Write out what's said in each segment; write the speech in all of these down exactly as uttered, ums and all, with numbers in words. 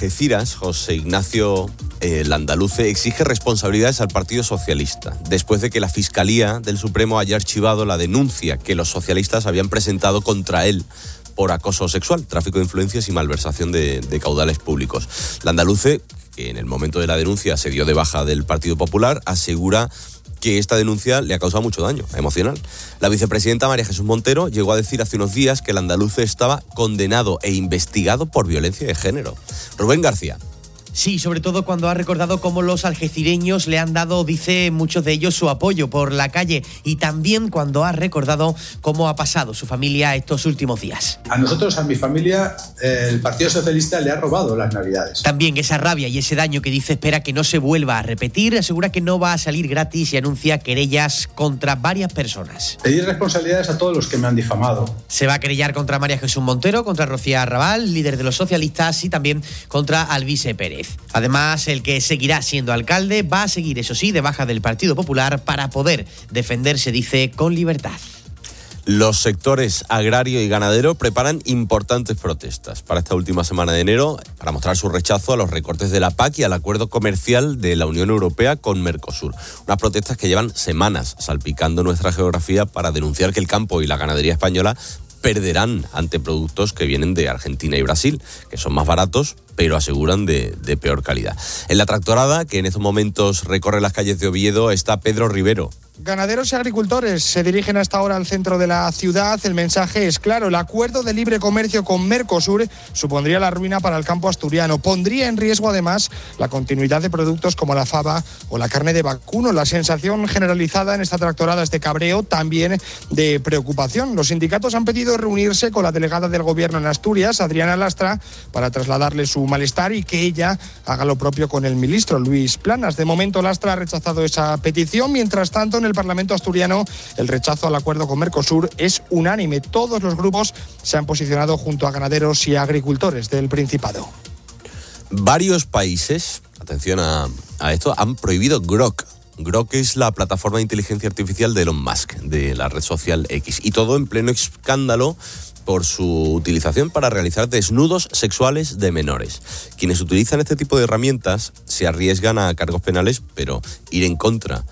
Algeciras, José Ignacio eh, Landaluce, exige responsabilidades al Partido Socialista, después de que la Fiscalía del Supremo haya archivado la denuncia que los socialistas habían presentado contra él por acoso sexual, tráfico de influencias y malversación de, de caudales públicos. Landaluce, que en el momento de la denuncia se dio de baja del Partido Popular, asegura que esta denuncia le ha causado mucho daño emocional. La vicepresidenta María Jesús Montero llegó a decir hace unos días que Landaluce estaba condenado e investigado por violencia de género. Rubén García. Sí, sobre todo cuando ha recordado cómo los algecireños le han dado, dice, muchos de ellos su apoyo por la calle, y también cuando ha recordado cómo ha pasado su familia estos últimos días. A nosotros, a mi familia, eh, el Partido Socialista le ha robado las Navidades. También esa rabia y ese daño que dice espera que no se vuelva a repetir, asegura que no va a salir gratis y anuncia querellas contra varias personas. Pedir responsabilidades a todos los que me han difamado. Se va a querellar contra María Jesús Montero, contra Rocío Arrabal, líder de los socialistas, y también contra Alvise Pérez. Además, el que seguirá siendo alcalde va a seguir, eso sí, de baja del Partido Popular para poder defenderse, dice, con libertad. Los sectores agrario y ganadero preparan importantes protestas para esta última semana de enero para mostrar su rechazo a los recortes de la P A C y al acuerdo comercial de la Unión Europea con Mercosur. Unas protestas que llevan semanas salpicando nuestra geografía para denunciar que el campo y la ganadería española perderán ante productos que vienen de Argentina y Brasil, que son más baratos, pero aseguran de, de peor calidad. En la tractorada, que en estos momentos recorre las calles de Oviedo, está Pedro Rivero. Ganaderos y agricultores se dirigen hasta ahora al centro de la ciudad. El mensaje es claro: el acuerdo de libre comercio con Mercosur supondría la ruina para el campo asturiano. Pondría en riesgo además la continuidad de productos como la fava o la carne de vacuno. La sensación generalizada en esta tractorada es de cabreo, también de preocupación. Los sindicatos han pedido reunirse con la delegada del gobierno en Asturias, Adriana Lastra, para trasladarle su malestar y que ella haga lo propio con el ministro Luis Planas. De momento Lastra ha rechazado esa petición. Mientras tanto, en el Parlamento asturiano el rechazo al acuerdo con Mercosur es unánime. Todos los grupos se han posicionado junto a ganaderos y agricultores del Principado. Varios países, atención a, a esto, han prohibido Grok. Grok es la plataforma de inteligencia artificial de Elon Musk, de la red social X, y todo en pleno escándalo por su utilización para realizar desnudos sexuales de menores. Quienes utilizan este tipo de herramientas se arriesgan a cargos penales, pero ir en contra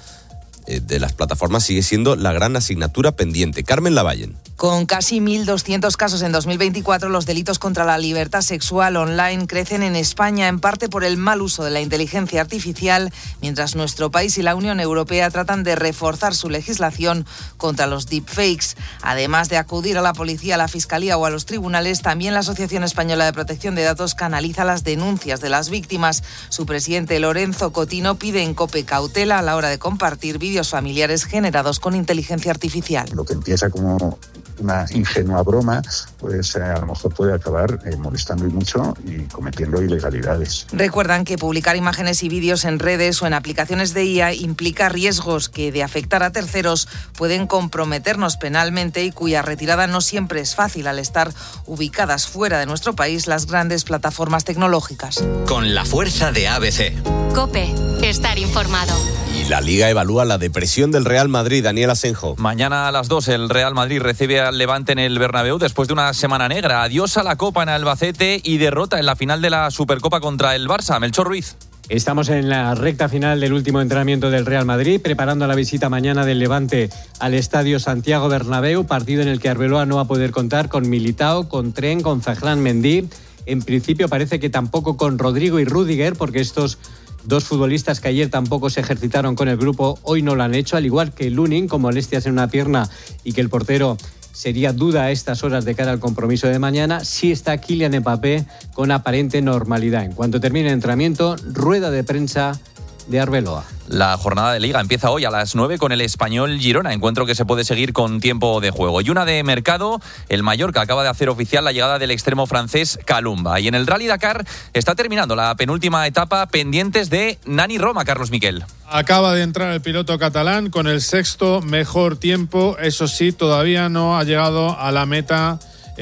de las plataformas sigue siendo la gran asignatura pendiente. Carmen Lavallen. Con casi mil doscientos casos en dos mil veinticuatro, los delitos contra la libertad sexual online crecen en España, en parte por el mal uso de la inteligencia artificial, mientras nuestro país y la Unión Europea tratan de reforzar su legislación contra los deepfakes. Además de acudir a la policía, a la fiscalía o a los tribunales, también la Asociación Española de Protección de Datos canaliza las denuncias de las víctimas. Su presidente, Lorenzo Cotino, pide en COPE cautela a la hora de compartir vídeos familiares generados con inteligencia artificial. Lo que empieza como una ingenua broma, pues eh, a lo mejor puede acabar eh, molestando y mucho y cometiendo ilegalidades. Recuerdan que publicar imágenes y vídeos en redes o en aplicaciones de I A implica riesgos que, de afectar a terceros, pueden comprometernos penalmente y cuya retirada no siempre es fácil al estar ubicadas fuera de nuestro país las grandes plataformas tecnológicas. Con la fuerza de A B C. COPE. Estar informado. Y la Liga evalúa la depresión del Real Madrid. Daniel Asenjo. Mañana a las dos el Real Madrid recibe al Levante en el Bernabéu después de una semana negra. Adiós a la Copa en Albacete y derrota en la final de la Supercopa contra el Barça. Melchor Ruiz. Estamos en la recta final del último entrenamiento del Real Madrid, preparando la visita mañana del Levante al Estadio Santiago Bernabéu, partido en el que Arbeloa no va a poder contar con Militao, con Tren, con Ferland Mendy. En principio parece que tampoco con Rodrigo y Rüdiger, porque estos dos futbolistas que ayer tampoco se ejercitaron con el grupo, hoy no lo han hecho, al igual que Lunin, con molestias en una pierna, y que el portero sería duda a estas horas de cara al compromiso de mañana. Sí está Kylian Mbappé con aparente normalidad. En cuanto termine el entrenamiento, rueda de prensa de Arbeloa. La jornada de Liga empieza hoy a las nueve con el Español Girona, encuentro que se puede seguir con tiempo de juego. Y una de mercado, el Mallorca acaba de hacer oficial la llegada del extremo francés Kalumba. Y en el Rally Dakar está terminando la penúltima etapa, pendientes de Nani Roma, Carlos Miquel. Acaba de entrar el piloto catalán con el sexto mejor tiempo, eso sí, todavía no ha llegado a la meta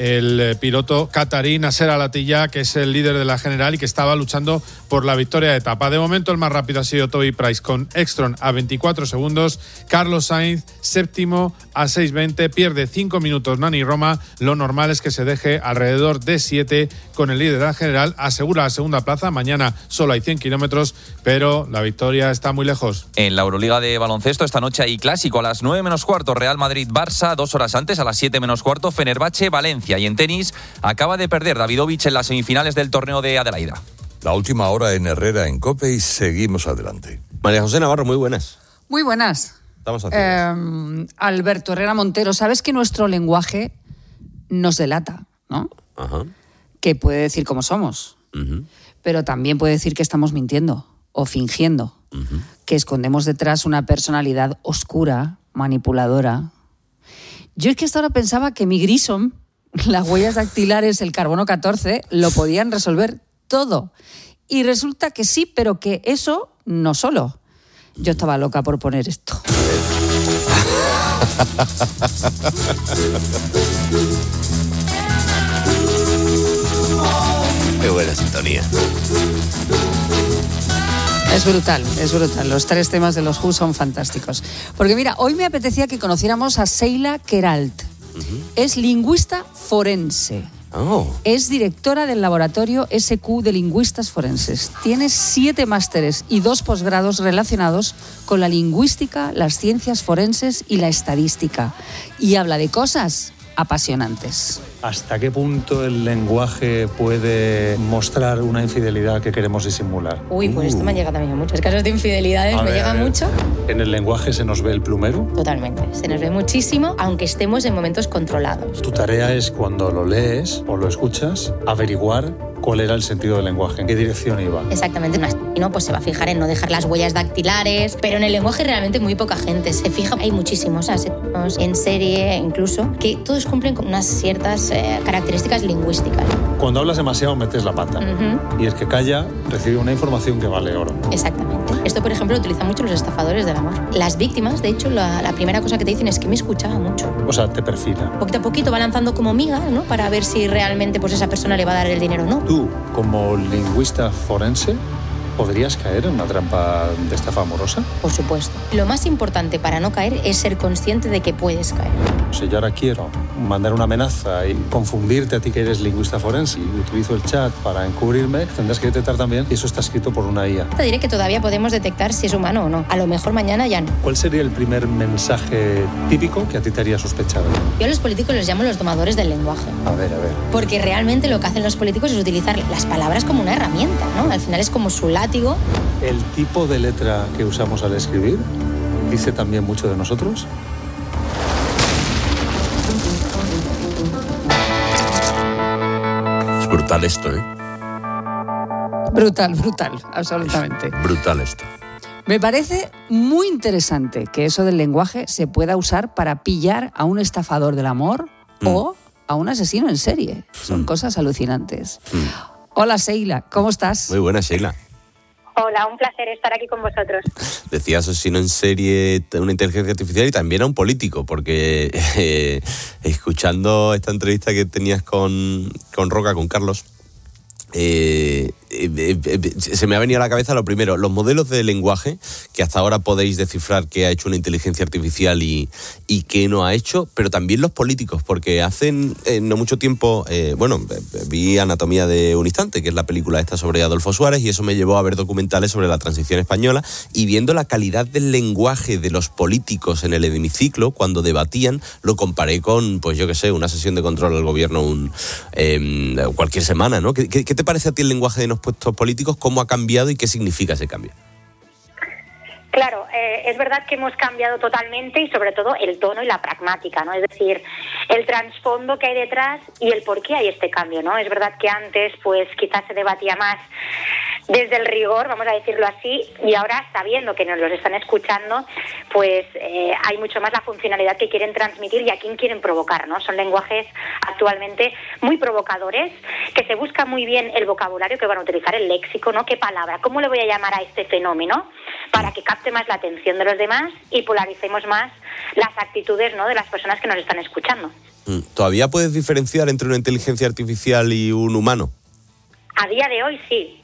el piloto catarí Nasser Al-Attiyah, que es el líder de la general y que estaba luchando por la victoria de etapa. De momento el más rápido ha sido Toby Price con Ekstrom a veinticuatro segundos, Carlos Sainz séptimo a seis veinte, pierde cinco minutos Nani Roma, lo normal es que se deje alrededor de siete con con el líder general, asegura la segunda plaza. Mañana solo hay cien kilómetros, pero la victoria está muy lejos. En la Euroliga de baloncesto esta noche hay clásico a las nueve menos cuarto, Real Madrid-Barça, dos horas antes a las siete menos cuarto, Fenerbahce-Valencia. Y en tenis acaba de perder Davidovich en las semifinales del torneo de Adelaida. La última hora en Herrera, en COPE, y seguimos adelante. María José Navarro, muy buenas. Muy buenas. Estamos eh, Alberto Herrera Montero, sabes que nuestro lenguaje nos delata, ¿no? Ajá. Que puede decir cómo somos, uh-huh. pero también puede decir que estamos mintiendo o fingiendo, uh-huh. que escondemos detrás una personalidad oscura, manipuladora. Yo es que hasta ahora pensaba que mi Grissom, las huellas dactilares, el carbono catorce, lo podían resolver todo. Y resulta que sí, pero que eso no solo. Yo estaba loca por poner esto. Qué buena sintonía. Es brutal, es brutal. Los tres temas de los Who son fantásticos. Porque mira, hoy me apetecía que conociéramos a Sheila Queralt. Uh-huh. Es lingüista forense. Oh. Es directora del laboratorio S Q de lingüistas forenses. Tiene siete másteres y dos posgrados relacionados con la lingüística, las ciencias forenses y la estadística. Y habla de cosas apasionantes. ¿Hasta qué punto el lenguaje puede mostrar una infidelidad que queremos disimular? Uy, pues esto me ha llegado a mí muchos casos de infidelidades, a me ver, llega mucho. ¿En el lenguaje se nos ve el plumero? Totalmente, se nos ve muchísimo, aunque estemos en momentos controlados. Tu tarea es, cuando lo lees o lo escuchas, averiguar cuál era el sentido del lenguaje, en qué dirección iba. Exactamente, no, pues se va a fijar en no dejar las huellas dactilares, pero en el lenguaje realmente muy poca gente se fija. Hay muchísimos asesinos en serie, incluso, que todos cumplen con unas ciertas eh, características lingüísticas. Cuando hablas demasiado metes la pata, uh-huh. y el que calla recibe una información que vale oro. Exactamente. Esto, por ejemplo, lo utilizan mucho los estafadores del amor. Las víctimas, de hecho, la, la primera cosa que te dicen es que me escuchaba mucho. O sea, te perfila. Poquito a poquito va lanzando como migas, ¿no? Para ver si realmente pues, esa persona le va a dar el dinero o no. Tú, como lingüista forense, ¿podrías caer en una trampa de estafa amorosa? Por supuesto. Lo más importante para no caer es ser consciente de que puedes caer. Si yo ahora quiero mandar una amenaza y confundirte a ti que eres lingüista forense y utilizo el chat para encubrirme, tendrás que detectar también que eso está escrito por una I A. Te diré que todavía podemos detectar si es humano o no. A lo mejor mañana ya no. ¿Cuál sería el primer mensaje típico que a ti te haría sospechar? Yo a los políticos les llamo los domadores del lenguaje. A ver, a ver. Porque realmente lo que hacen los políticos es utilizar las palabras como una herramienta, ¿no? Al final es como su látigo. ¿El tipo de letra que usamos al escribir dice también mucho de nosotros? Es brutal esto, ¿eh? Brutal, brutal, absolutamente. Es brutal esto. Me parece muy interesante que eso del lenguaje se pueda usar para pillar a un estafador del amor mm. o a un asesino en serie. Son mm. cosas alucinantes. Mm. Hola, Sheila, ¿cómo estás? Muy buena, Sheila. Hola, un placer estar aquí con vosotros. Decía asesino en serie, una inteligencia artificial y también a un político, porque eh, escuchando esta entrevista que tenías con, con Roca, con Carlos, eh, eh, eh, se me ha venido a la cabeza lo primero, los modelos de lenguaje que hasta ahora podéis descifrar qué ha hecho una inteligencia artificial y, y qué no ha hecho, pero también los políticos, porque hace eh, no mucho tiempo, eh, bueno, vi Anatomía de un instante, que es la película esta sobre Adolfo Suárez, y eso me llevó a ver documentales sobre la transición española, y viendo la calidad del lenguaje de los políticos en el hemiciclo cuando debatían, lo comparé con, pues yo qué sé, una sesión de control al gobierno un, eh, cualquier semana, ¿no? ¿Qué, qué, ¿Qué te parece a ti el lenguaje de los puestos políticos? ¿Cómo ha cambiado y qué significa ese cambio? Claro, eh, es verdad que hemos cambiado totalmente y sobre todo el tono y la pragmática, ¿no? Es decir, el trasfondo que hay detrás y el por qué hay este cambio, ¿no? Es verdad que antes, pues quizás se debatía más desde el rigor, vamos a decirlo así, y ahora sabiendo que nos los están escuchando, pues eh, hay mucho más la funcionalidad que quieren transmitir y a quién quieren provocar, ¿no? Son lenguajes actualmente muy provocadores, que se busca muy bien el vocabulario que van a utilizar, el léxico, ¿no? ¿Qué palabra? ¿Cómo le voy a llamar a este fenómeno? Para que capte más la atención de los demás y polaricemos más las actitudes, ¿no? de las personas que nos están escuchando. ¿Todavía puedes diferenciar entre una inteligencia artificial y un humano? A día de hoy sí.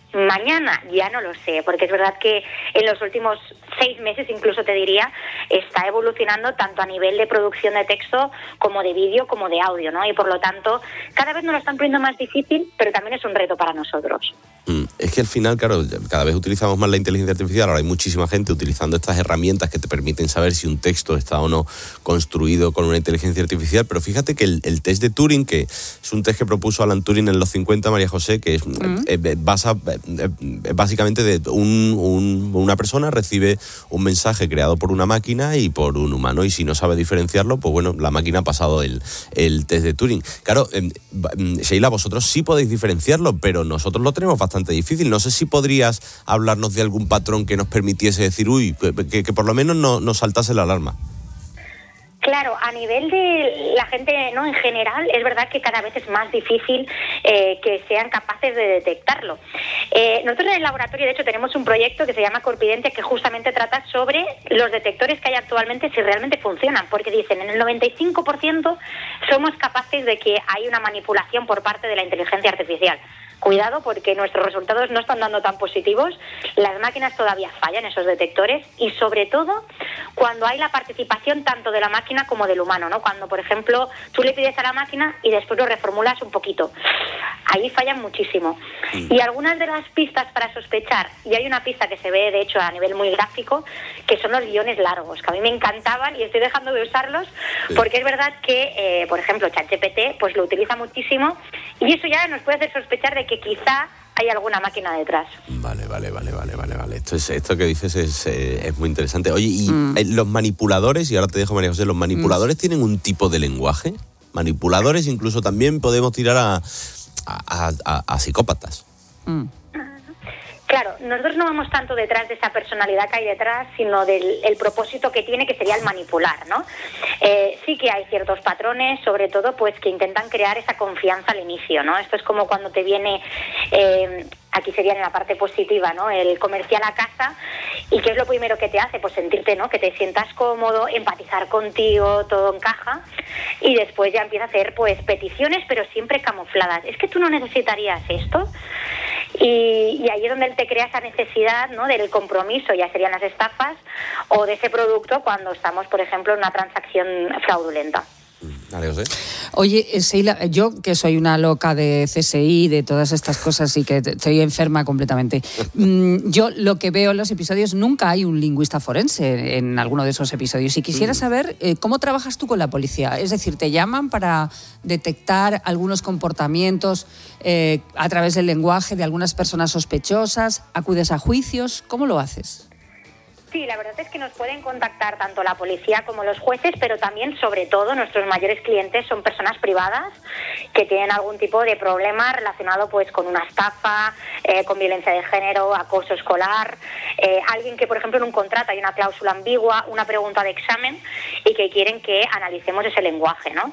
Mañana ya no lo sé, porque es verdad que en los últimos seis meses, incluso te diría, está evolucionando tanto a nivel de producción de texto como de vídeo como de audio, ¿no? Y por lo tanto, cada vez nos lo están poniendo más difícil, pero también es un reto para nosotros. Mm, es que al final, claro, cada vez utilizamos más la inteligencia artificial, ahora hay muchísima gente utilizando estas herramientas que te permiten saber si un texto está o no construido con una inteligencia artificial, pero fíjate que el, el test de Turing, que es un test que propuso Alan Turing en los cincuenta, María José, que es, mm. eh, eh, basa... básicamente de un, un, una persona recibe un mensaje creado por una máquina y por un humano, y si no sabe diferenciarlo, pues bueno, la máquina ha pasado el, el test de Turing. Claro, eh, Sheila, vosotros sí podéis diferenciarlo, pero nosotros lo tenemos bastante difícil. No sé si podrías hablarnos de algún patrón que nos permitiese decir, uy, que, que por lo menos no, nos saltase la alarma. Claro, a nivel de la gente, ¿no? En general, es verdad que cada vez es más difícil eh, que sean capaces de detectarlo. Eh, nosotros en el laboratorio, de hecho, tenemos un proyecto que se llama Corpidente, que justamente trata sobre los detectores que hay actualmente, si realmente funcionan, porque dicen, en el noventa y cinco por ciento somos capaces de que hay una manipulación por parte de la inteligencia artificial. Cuidado, porque nuestros resultados no están dando tan positivos, las máquinas todavía fallan, esos detectores, y sobre todo cuando hay la participación tanto de la máquina como del humano, ¿no? Cuando, por ejemplo, tú le pides a la máquina y después lo reformulas un poquito. Ahí fallan muchísimo. Y algunas de las pistas para sospechar, y hay una pista que se ve, de hecho, a nivel muy gráfico, que son los guiones largos, que a mí me encantaban y estoy dejando de usarlos, porque es verdad que, eh, por ejemplo, ChatGPT pues lo utiliza muchísimo, y eso ya nos puede hacer sospechar de que quizá hay alguna máquina detrás. Vale, vale, vale, vale, vale, vale. Esto es, esto que dices es, eh, es muy interesante. Oye, y mm. los manipuladores, y ahora te dejo, María José, ¿los manipuladores mm. tienen un tipo de lenguaje? Manipuladores, incluso también podemos tirar a, a, a, a psicópatas. Mm. Claro, nosotros no vamos tanto detrás de esa personalidad que hay detrás, sino del el propósito que tiene, que sería el manipular, ¿no? Eh, sí que hay ciertos patrones, sobre todo, pues que intentan crear esa confianza al inicio, ¿no? Esto es como cuando te viene, eh, aquí sería en la parte positiva, ¿no? El comercial a casa, y ¿qué es lo primero que te hace? Pues sentirte, ¿no? Que te sientas cómodo, empatizar contigo, todo encaja, y después ya empieza a hacer, pues, peticiones, pero siempre camufladas. Es que tú no necesitarías esto. Y, y ahí es donde él te crea esa necesidad, ¿no? Del compromiso, ya serían las estafas, o de ese producto cuando estamos, por ejemplo, en una transacción fraudulenta. Vale, José. Oye, Sheila, yo que soy una loca de C S I, de todas estas cosas y que estoy enferma completamente, yo lo que veo en los episodios, nunca hay un lingüista forense en alguno de esos episodios, y quisiera saber eh, cómo trabajas tú con la policía. Es decir, ¿te llaman para detectar algunos comportamientos eh, a través del lenguaje de algunas personas sospechosas? ¿Acudes a juicios? ¿Cómo lo haces? Sí, la verdad es que nos pueden contactar tanto la policía como los jueces, pero también, sobre todo, nuestros mayores clientes son personas privadas que tienen algún tipo de problema relacionado pues con una estafa, eh, con violencia de género, acoso escolar, eh, alguien que, por ejemplo, en un contrato hay una cláusula ambigua, una pregunta de examen, y que quieren que analicemos ese lenguaje, ¿no?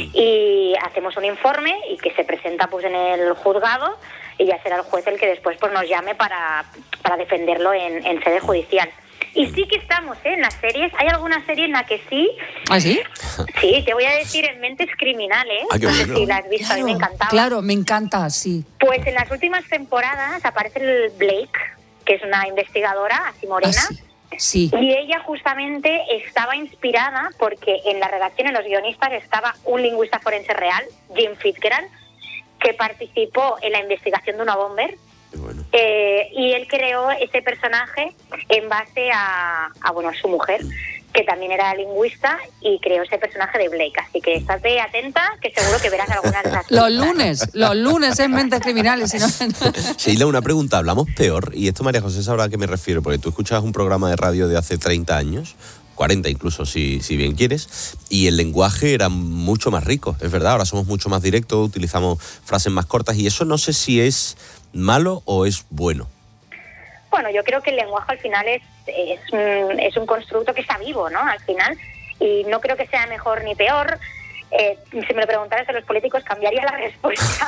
Y hacemos un informe y que se presenta pues en el juzgado, y ya será el juez el que después pues nos llame para, para defenderlo en, en sede judicial. Y sí que estamos, ¿eh? En las series. Hay alguna serie en la que sí. ¿Ah, sí? Sí, te voy a decir en Mentes Criminales. Ah, no sé bueno. si la has visto, claro, a mí me encantaba. Claro, me encanta, sí. Pues en las últimas temporadas aparece el Blake, que es una investigadora, así morena. Ah, sí. Sí. Y ella justamente estaba inspirada porque en la redacción, en los guionistas, estaba un lingüista forense real, Jim Fitzgerald, que participó en la investigación de una bomber. Bueno. Eh, y él creó ese personaje en base a, a bueno, a su mujer, que también era lingüista, y creó ese personaje de Blake. Así que estate atenta, que seguro que verás algunas de las Los lunes, los lunes en Mentes Criminales. Si no... Sheila, una pregunta. ¿Hablamos peor? Y esto María José sabrá a qué me refiero, porque tú escuchabas un programa de radio de hace treinta años, cuarenta incluso, si, si bien quieres, y el lenguaje era mucho más rico, es verdad. Ahora somos mucho más directos, utilizamos frases más cortas, y eso no sé si es malo o es bueno. Bueno, yo creo que el lenguaje al final es, es, un, es un constructo que está vivo, ¿no? Al final, y no creo que sea mejor ni peor. Eh, si me lo preguntaras a los políticos, cambiaría la respuesta.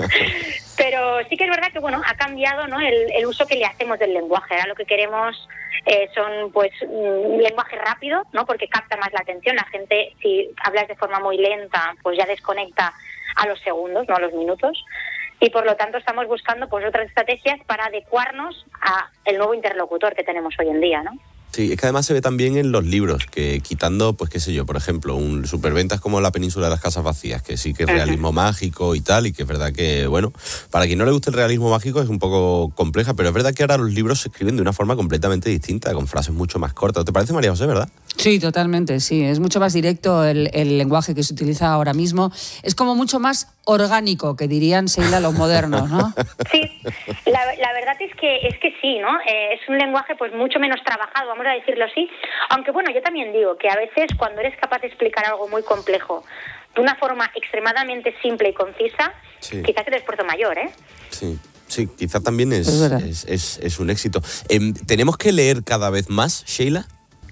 Pero sí que es verdad que, bueno, ha cambiado, ¿no? el, el uso que le hacemos del lenguaje. Ahora lo que queremos eh, son, pues, un lenguaje rápido, ¿no? Porque capta más la atención. La gente, si hablas de forma muy lenta, pues ya desconecta a los segundos, no a los minutos. Y por lo tanto estamos buscando pues otras estrategias para adecuarnos a el nuevo interlocutor que tenemos hoy en día, ¿no? Sí, es que además se ve también en los libros, que quitando, pues qué sé yo, por ejemplo, un superventas como La Península de las Casas Vacías, que sí que es realismo uh-huh. mágico y tal, y que es verdad que, bueno, para quien no le guste el realismo mágico es un poco compleja, pero es verdad que ahora los libros se escriben de una forma completamente distinta, con frases mucho más cortas. ¿Te parece, María José, verdad? Sí, totalmente, sí. Es mucho más directo el, el lenguaje que se utiliza ahora mismo. Es como mucho más orgánico, que dirían, Sheila, los modernos, ¿no? Sí, la, la verdad es que es que sí, ¿no? Eh, es un lenguaje pues mucho menos trabajado, vamos a decirlo así. Aunque bueno, yo también digo que a veces cuando eres capaz de explicar algo muy complejo de una forma extremadamente simple y concisa, sí. quizás es el esfuerzo mayor, ¿eh? Sí. Sí, quizás también es, es, es, es un éxito. Eh, ¿Tenemos que leer cada vez más, Sheila?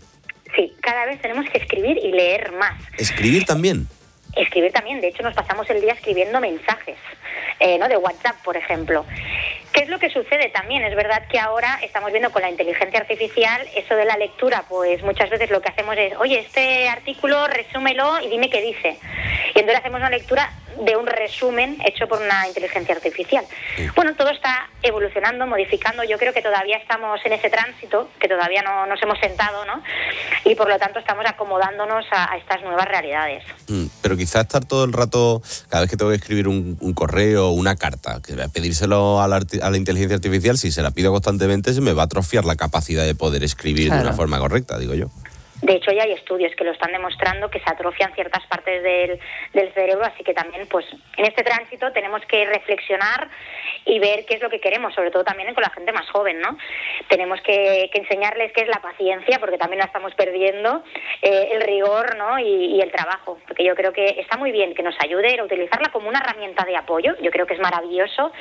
Sí, cada vez tenemos que escribir y leer más. ¿Escribir también? Escribir también, de hecho nos pasamos el día escribiendo mensajes, eh, ¿no? De WhatsApp, por ejemplo. ¿Qué es lo que sucede también? Es verdad que ahora estamos viendo con la inteligencia artificial eso de la lectura, pues muchas veces lo que hacemos es, oye, este artículo resúmelo y dime qué dice. Y entonces hacemos una lectura de un resumen hecho por una inteligencia artificial. Bueno, todo está evolucionando, modificando. Yo creo que todavía estamos en ese tránsito, que todavía no nos hemos sentado, ¿no? Y por lo tanto estamos acomodándonos a, a estas nuevas realidades. Mm, pero quizás estar todo el rato, cada vez que tengo que escribir un, un correo o una carta, que pedírselo a la, a la inteligencia artificial, si se la pido constantemente, se me va a atrofiar la capacidad de poder escribir claro. de una forma correcta, digo yo. De hecho, ya hay estudios que lo están demostrando, que se atrofian ciertas partes del, del cerebro, así que también, pues, en este tránsito tenemos que reflexionar y ver qué es lo que queremos, sobre todo también con la gente más joven, ¿no? Tenemos que, que enseñarles qué es la paciencia, porque también la estamos perdiendo, eh, el rigor, ¿no? Y, y el trabajo, porque yo creo que está muy bien que nos ayude a utilizarla como una herramienta de apoyo, yo creo que es maravilloso,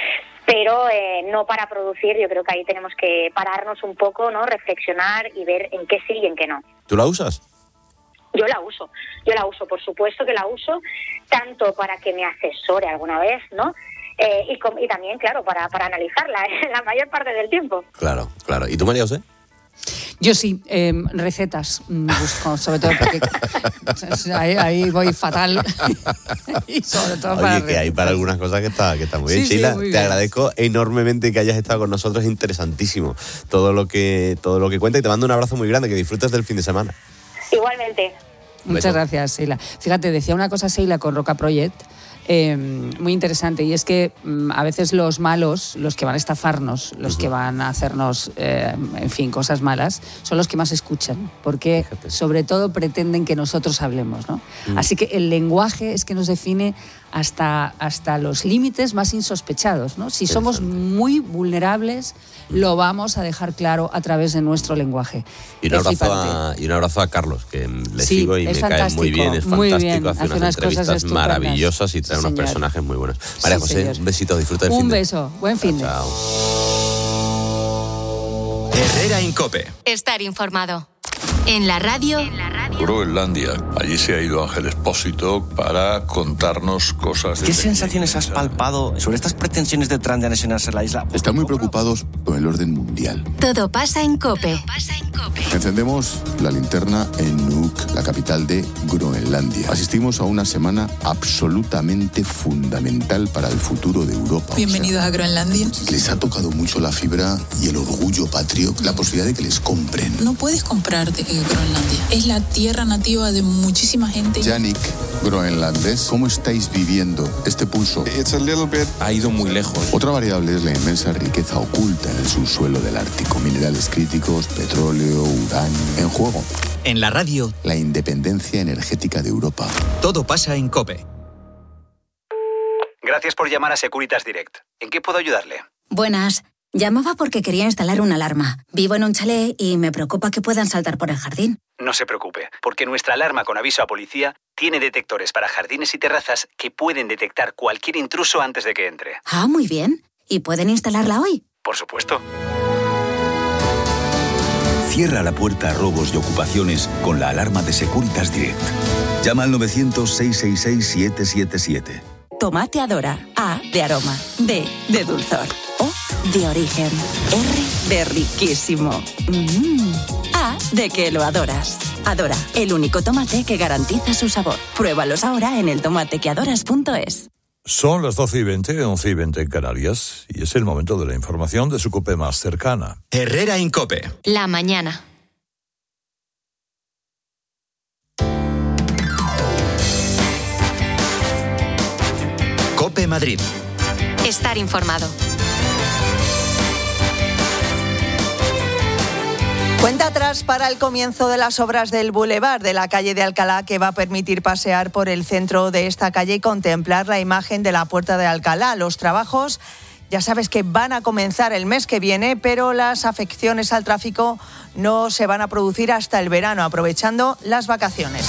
pero eh, no para producir. Yo creo que ahí tenemos que pararnos un poco, ¿no? Reflexionar y ver en qué sí y en qué no. ¿Tú la usas? Yo la uso, yo la uso, por supuesto que la uso, tanto para que me asesore alguna vez, ¿no? Eh, y, com- y también, claro, para, para analizarla ¿eh? la mayor parte del tiempo. Claro, claro. ¿Y tú, María José? Yo sí, eh, recetas busco, sobre todo porque ahí, ahí voy fatal. Y sobre todo Oye, para que recetas. hay para algunas cosas que está, que está muy bien. Sí, Sheila, sí, muy te bien. agradezco enormemente que hayas estado con nosotros, es interesantísimo todo lo que todo lo que cuenta, y te mando un abrazo muy grande, que disfrutes del fin de semana. Igualmente. Muchas gracias, Sheila. Fíjate, decía una cosa Sheila con Roca Project, eh, muy interesante, y es que mm, a veces los malos, los que van a estafarnos, los uh-huh. que van a hacernos, eh, en fin, cosas malas, son los que más escuchan, porque Fíjate. sobre todo pretenden que nosotros hablemos, ¿no? Uh-huh. Así que el lenguaje es que nos define hasta, hasta los límites más insospechados, ¿no? Si somos muy vulnerables, lo vamos a dejar claro a través de nuestro lenguaje. Y un, abrazo a, y un abrazo a Carlos, que le sí, sigo y me cae muy bien, es fantástico, bien. hace, hace unas, unas entrevistas maravillosas y trae sí, unos señor. personajes muy buenos. María sí, José, señor. un besito, disfruta del un fin de. Un beso, buen fin de. Chao. Herrera en COPE. Estar informado. En la radio. En la radio. Groenlandia. Allí se ha ido Ángel Expósito para contarnos cosas. ¿Qué sensaciones has palpado sobre estas pretensiones de Trump de anexionarse la isla? Están muy preocupados con el orden mundial. Todo pasa en COPE. Todo pasa en COPE. Encendemos la linterna en Nuuk, la capital de Groenlandia. Asistimos a una semana absolutamente fundamental para el futuro de Europa. Bienvenidos o sea, a Groenlandia. Les ha tocado mucho la fibra y el orgullo patrio, la posibilidad de que les compren. No puedes comprarte Groenlandia. Es la tierra nativa de muchísima gente. Yannick, groenlandés, ¿cómo estáis viviendo este pulso? It's a little bit... Ha ido muy lejos. Otra variable es la inmensa riqueza oculta en el subsuelo del Ártico. Minerales críticos, petróleo, uranio. En juego. En la radio. La independencia energética de Europa. Todo pasa en COPE. Gracias por llamar a Securitas Direct. ¿En qué puedo ayudarle? Buenas. Llamaba porque quería instalar una alarma. Vivo en un chalet y me preocupa que puedan saltar por el jardín. No se preocupe, porque nuestra alarma con aviso a policía tiene detectores para jardines y terrazas que pueden detectar cualquier intruso antes de que entre. Ah, muy bien. ¿Y pueden instalarla hoy? Por supuesto. Cierra la puerta a robos y ocupaciones con la alarma de Securitas Direct. Llama al novecientos, seiscientos sesenta y seis, siete siete siete. Tomate Adora. A de aroma. D de dulzor. O de origen. R de riquísimo. Mm. A de que lo adoras. Adora, el único tomate que garantiza su sabor. Pruébalos ahora en el tomatequeadoras punto es. Son las doce y veinte, once y veinte en Canarias, y es el momento de la información de su COPE más cercana. Herrera en COPE. La mañana. COPE Madrid. Estar informado. Cuenta atrás para el comienzo de las obras del Boulevard de la calle de Alcalá, que va a permitir pasear por el centro de esta calle y contemplar la imagen de la Puerta de Alcalá. Los trabajos, ya sabes que van a comenzar el mes que viene, pero las afecciones al tráfico no se van a producir hasta el verano, aprovechando las vacaciones.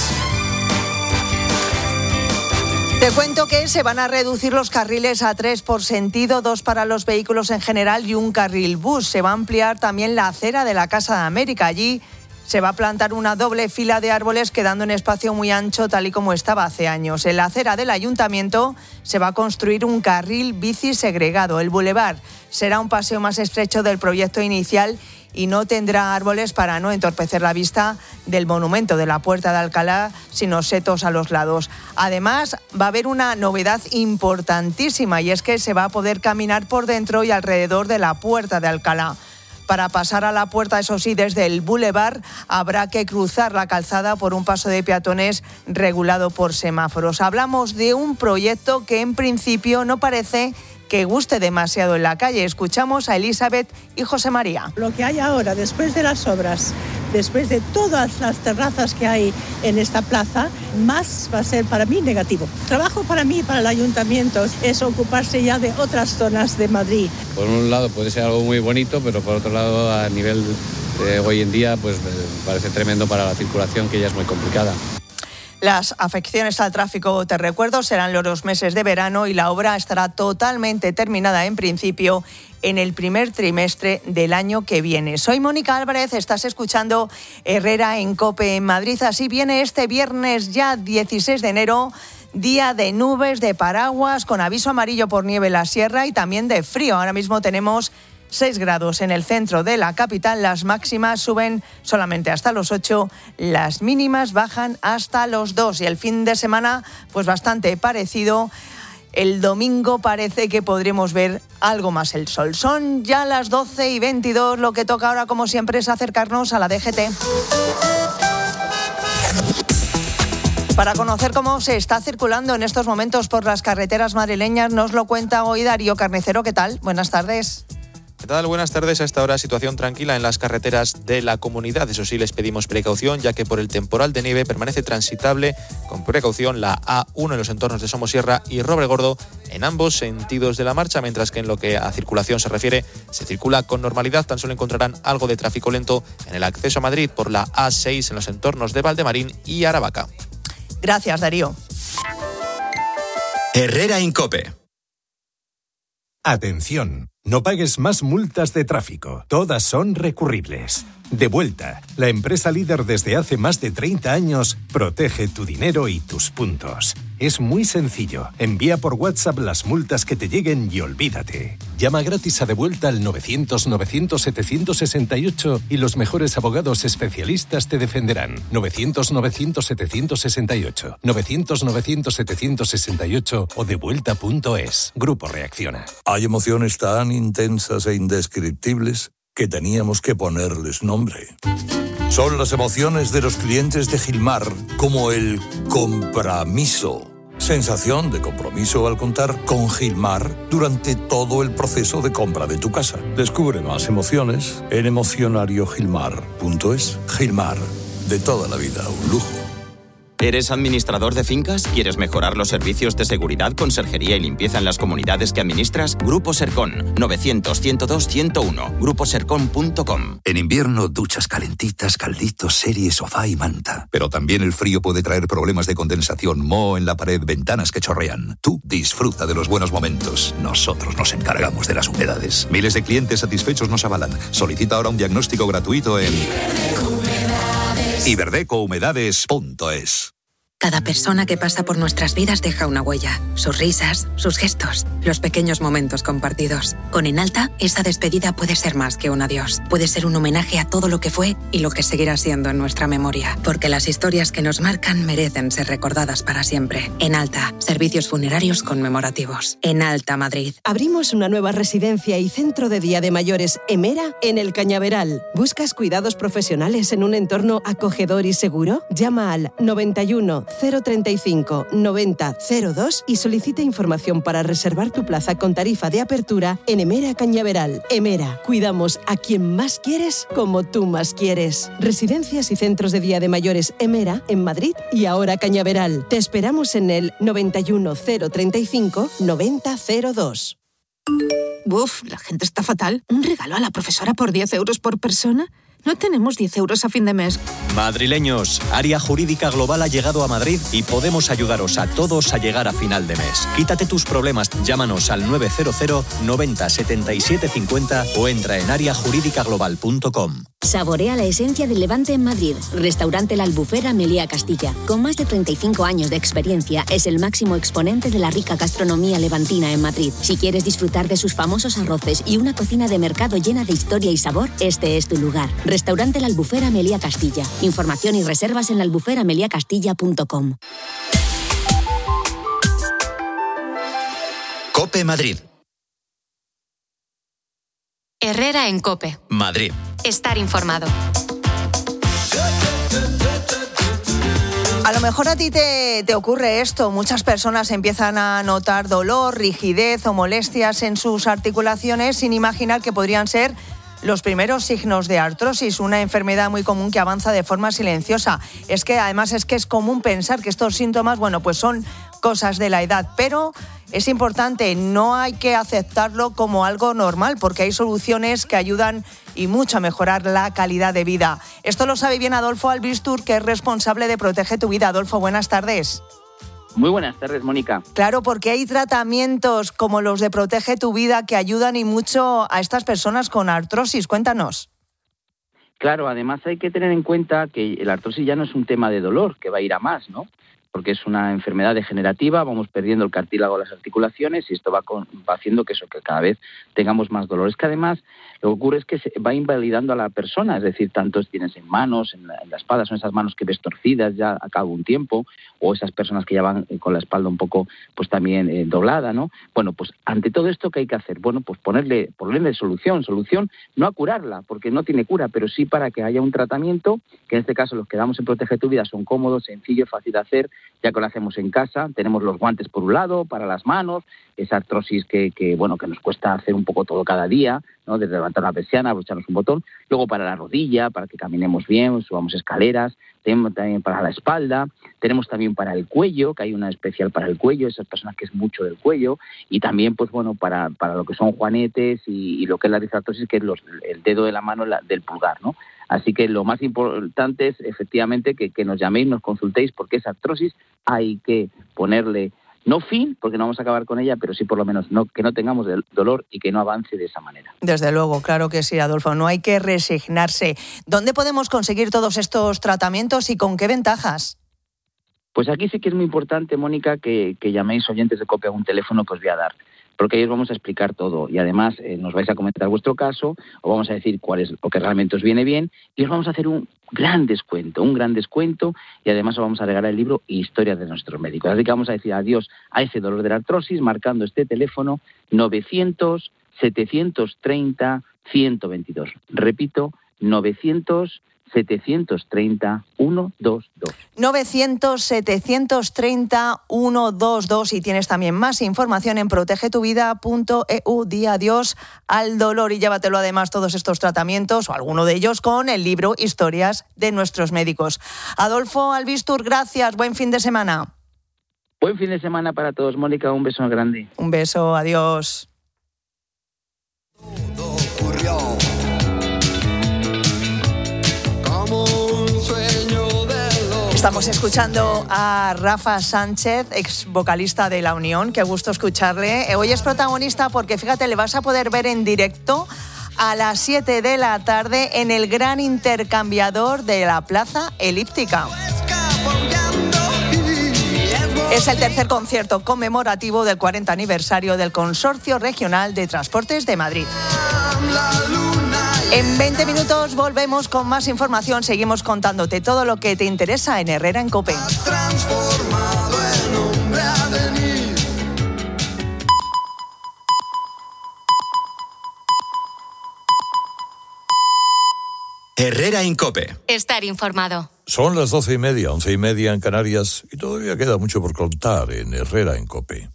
Te cuento que se van a reducir los carriles a tres por sentido, dos para los vehículos en general y un carril bus. Se va a ampliar también la acera de la Casa de América. Allí se va a plantar una doble fila de árboles, quedando un espacio muy ancho tal y como estaba hace años. En la acera del Ayuntamiento se va a construir un carril bici segregado. El Boulevard será un paseo más estrecho del proyecto inicial y no tendrá árboles para no entorpecer la vista del monumento de la Puerta de Alcalá, sino setos a los lados. Además, va a haber una novedad importantísima, y es que se va a poder caminar por dentro y alrededor de la Puerta de Alcalá. Para pasar a la puerta, eso sí, desde el Boulevard, habrá que cruzar la calzada por un paso de peatones regulado por semáforos. Hablamos de un proyecto que en principio no parece que guste demasiado en la calle. Escuchamos a Elizabeth y José María. Lo que hay ahora, después de las obras, después de todas las terrazas que hay en esta plaza, más va a ser para mí negativo. Trabajo para mí, para el ayuntamiento, es ocuparse ya de otras zonas de Madrid. Por un lado puede ser algo muy bonito, pero por otro lado, a nivel de hoy en día, pues parece tremendo para la circulación, que ya es muy complicada. Las afecciones al tráfico, te recuerdo, serán los meses de verano y la obra estará totalmente terminada en principio en el primer trimestre del año que viene. Soy Mónica Álvarez, estás escuchando Herrera en COPE en Madrid. Así viene este viernes ya dieciséis de enero, día de nubes, de paraguas, con aviso amarillo por nieve en la sierra y también de frío. Ahora mismo tenemos seis grados en el centro de la capital, las máximas suben solamente hasta los ocho, las mínimas bajan hasta los dos, y el fin de semana pues bastante parecido. El domingo parece que podremos ver algo más el sol. Son ya las doce y veintidós, lo que toca ahora, como siempre, es acercarnos a la D G T. Para conocer cómo se está circulando en estos momentos por las carreteras madrileñas, nos lo cuenta hoy Darío Carnicero. ¿Qué tal? Buenas tardes. ¿Qué tal? Buenas tardes. A esta hora situación tranquila en las carreteras de la comunidad. Eso sí, les pedimos precaución, ya que por el temporal de nieve permanece transitable con precaución la A uno en los entornos de Somosierra y Robregordo en ambos sentidos de la marcha, mientras que en lo que a circulación se refiere, se circula con normalidad. Tan solo encontrarán algo de tráfico lento en el acceso a Madrid por la A seis en los entornos de Valdemarín y Aravaca. Gracias, Darío. Herrera en COPE. Atención, no pagues más multas de tráfico. Todas son recurribles. Devuelta, la empresa líder desde hace más de treinta años, protege tu dinero y tus puntos. Es muy sencillo. Envía por WhatsApp las multas que te lleguen y olvídate. Llama gratis a Devuelta al novecientos novecientos setecientos sesenta y ocho y los mejores abogados especialistas te defenderán. novecientos novecientos setecientos sesenta y ocho, novecientos novecientos setecientos sesenta y ocho o devuelta punto es. Grupo Reacciona. Hay emociones tan intensas e indescriptibles que teníamos que ponerles nombre. Son las emociones de los clientes de Gilmar, como el compromiso. Sensación de compromiso al contar con Gilmar durante todo el proceso de compra de tu casa. Descubre más emociones en emocionario gilmar punto es. Gilmar, de toda la vida, un lujo. ¿Eres administrador de fincas? ¿Quieres mejorar los servicios de seguridad, conserjería y limpieza en las comunidades que administras? Grupo Sercon, novecientos, ciento dos, ciento uno, grupo sercon punto com. En invierno, duchas calentitas, calditos, serie, sofá y manta. Pero también el frío puede traer problemas de condensación, moho en la pared, ventanas que chorrean. Tú disfruta de los buenos momentos. Nosotros nos encargamos de las humedades. Miles de clientes satisfechos nos avalan. Solicita ahora un diagnóstico gratuito en iberdeco humedades punto es. Cada persona que pasa por nuestras vidas deja una huella. Sus risas, sus gestos, los pequeños momentos compartidos. Con Enalta, esa despedida puede ser más que un adiós. Puede ser un homenaje a todo lo que fue y lo que seguirá siendo en nuestra memoria. Porque las historias que nos marcan merecen ser recordadas para siempre. Enalta, servicios funerarios conmemorativos. Enalta Madrid. Abrimos una nueva residencia y centro de día de mayores Emera en El Cañaveral. ¿Buscas cuidados profesionales en un entorno acogedor y seguro? Llama al noventa y uno cero treinta y cinco noventa cero dos y solicita información para reservar tu plaza con tarifa de apertura en Emera Cañaveral. Emera, cuidamos a quien más quieres como tú más quieres. Residencias y centros de día de mayores Emera en Madrid y ahora Cañaveral. Te esperamos en el noventa y uno cero treinta y cinco noventa cero dos. Uf, la gente está fatal. ¿Un regalo a la profesora por diez euros por persona? No tenemos diez euros a fin de mes. Madrileños, Área Jurídica Global ha llegado a Madrid y podemos ayudaros a todos a llegar a final de mes. Quítate tus problemas, llámanos al nueve cero cero noventa setenta y siete cincuenta o entra en área jurídica global punto com. Saborea la esencia del Levante en Madrid. Restaurante La Albufera Meliá Castilla. Con más de treinta y cinco años de experiencia, es el máximo exponente de la rica gastronomía levantina en Madrid. Si quieres disfrutar de sus famosos arroces y una cocina de mercado llena de historia y sabor, este es tu lugar. Restaurante La Albufera Meliá Castilla. Información y reservas en la albufera meliá castilla punto com. COPE Madrid. Herrera en COPE. Madrid. Estar informado. A lo mejor a ti te, te ocurre esto. Muchas personas empiezan a notar dolor, rigidez o molestias en sus articulaciones sin imaginar que podrían ser los primeros signos de artrosis, una enfermedad muy común que avanza de forma silenciosa. Es que además es que es común pensar que estos síntomas, bueno, pues son cosas de la edad, pero es importante, no hay que aceptarlo como algo normal, porque hay soluciones que ayudan y mucho a mejorar la calidad de vida. Esto lo sabe bien Adolfo Albistur, que es responsable de Protege tu Vida. Adolfo, buenas tardes. Muy buenas tardes, Mónica. Claro, porque hay tratamientos como los de Protege tu Vida que ayudan y mucho a estas personas con artrosis. Cuéntanos. Claro, además hay que tener en cuenta que la artrosis ya no es un tema de dolor, que va a ir a más, ¿no? Porque es una enfermedad degenerativa, vamos perdiendo el cartílago de las articulaciones y esto va, con, va haciendo que eso, que cada vez tengamos más dolor. Es que además lo que ocurre es que se va invalidando a la persona, es decir, tanto tienes en manos, en la, en la espalda, son esas manos que ves torcidas ya a cabo un tiempo, o esas personas que ya van con la espalda un poco pues también eh, doblada, ¿no? Bueno, pues ante todo esto, ¿qué hay que hacer? Bueno, pues ponerle, ponerle solución, solución no a curarla, porque no tiene cura, pero sí para que haya un tratamiento, que en este caso los que damos en Protege tu Vida son cómodos, sencillos, fácil de hacer, ya que lo hacemos en casa. Tenemos los guantes por un lado, para las manos, esa artrosis que, que bueno, que nos cuesta hacer un poco todo cada día, ¿no? Desde levantar una persiana, abrocharnos un botón, luego para la rodilla, para que caminemos bien, subamos escaleras, tenemos también para la espalda, tenemos también para el cuello, que hay una especial para el cuello, esas personas que es mucho del cuello, y también, pues bueno, para, para lo que son juanetes y, y lo que es la disartrosis, que es los, el dedo de la mano la, del pulgar, ¿no? Así que lo más importante es efectivamente que, que nos llaméis, nos consultéis, porque esa artrosis hay que ponerle, no fin, porque no vamos a acabar con ella, pero sí por lo menos no, que no tengamos dolor y que no avance de esa manera. Desde luego, claro que sí, Adolfo, no hay que resignarse. ¿Dónde podemos conseguir todos estos tratamientos y con qué ventajas? Pues aquí sí que es muy importante, Mónica, que, que llaméis oyentes de COPE a un teléfono que os voy a dar, porque ahí os vamos a explicar todo y además eh, nos vais a comentar vuestro caso, os vamos a decir cuál es lo que realmente os viene bien y os vamos a hacer un gran descuento, un gran descuento y además os vamos a regalar el libro Historias de nuestros médicos. Así que vamos a decir adiós a ese dolor de la artrosis marcando este teléfono novecientos setecientos treinta ciento veintidós. Repito, novecientos setecientos treinta ciento veintidós. novecientos setecientos treinta ciento veintidós y tienes también más información en protege tu vida punto e u. Di adiós al dolor y llévatelo además todos estos tratamientos o alguno de ellos con el libro Historias de nuestros médicos. Adolfo Albistur, gracias, buen fin de semana. Buen fin de semana para todos, Mónica, un beso grande. Un beso, adiós. Todo ocurrió. Estamos escuchando a Rafa Sánchez, ex vocalista de La Unión. Qué gusto escucharle. Hoy es protagonista porque, fíjate, le vas a poder ver en directo a las siete de la tarde en el gran intercambiador de la Plaza Elíptica. Escapollando y Es el tercer concierto conmemorativo del cuarenta aniversario del Consorcio Regional de Transportes de Madrid. En veinte minutos volvemos con más información. Seguimos contándote todo lo que te interesa en Herrera en COPE. Herrera en COPE. Estar informado. Son las doce y media, once y media en Canarias y todavía queda mucho por contar en Herrera en COPE.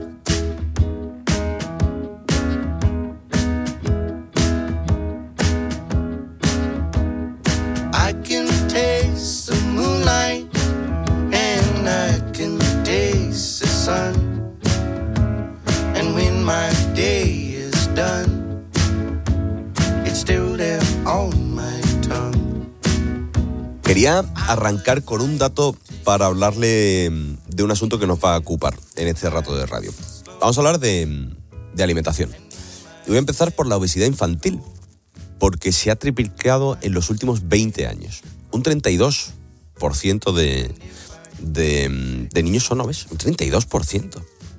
Quería arrancar con un dato para hablarle de un asunto que nos va a ocupar en este rato de radio. Vamos a hablar de, de alimentación. Y voy a empezar por la obesidad infantil, porque se ha triplicado en los últimos veinte años. Un treinta y dos por ciento de, de, de niños son obesos, un treinta y dos por ciento.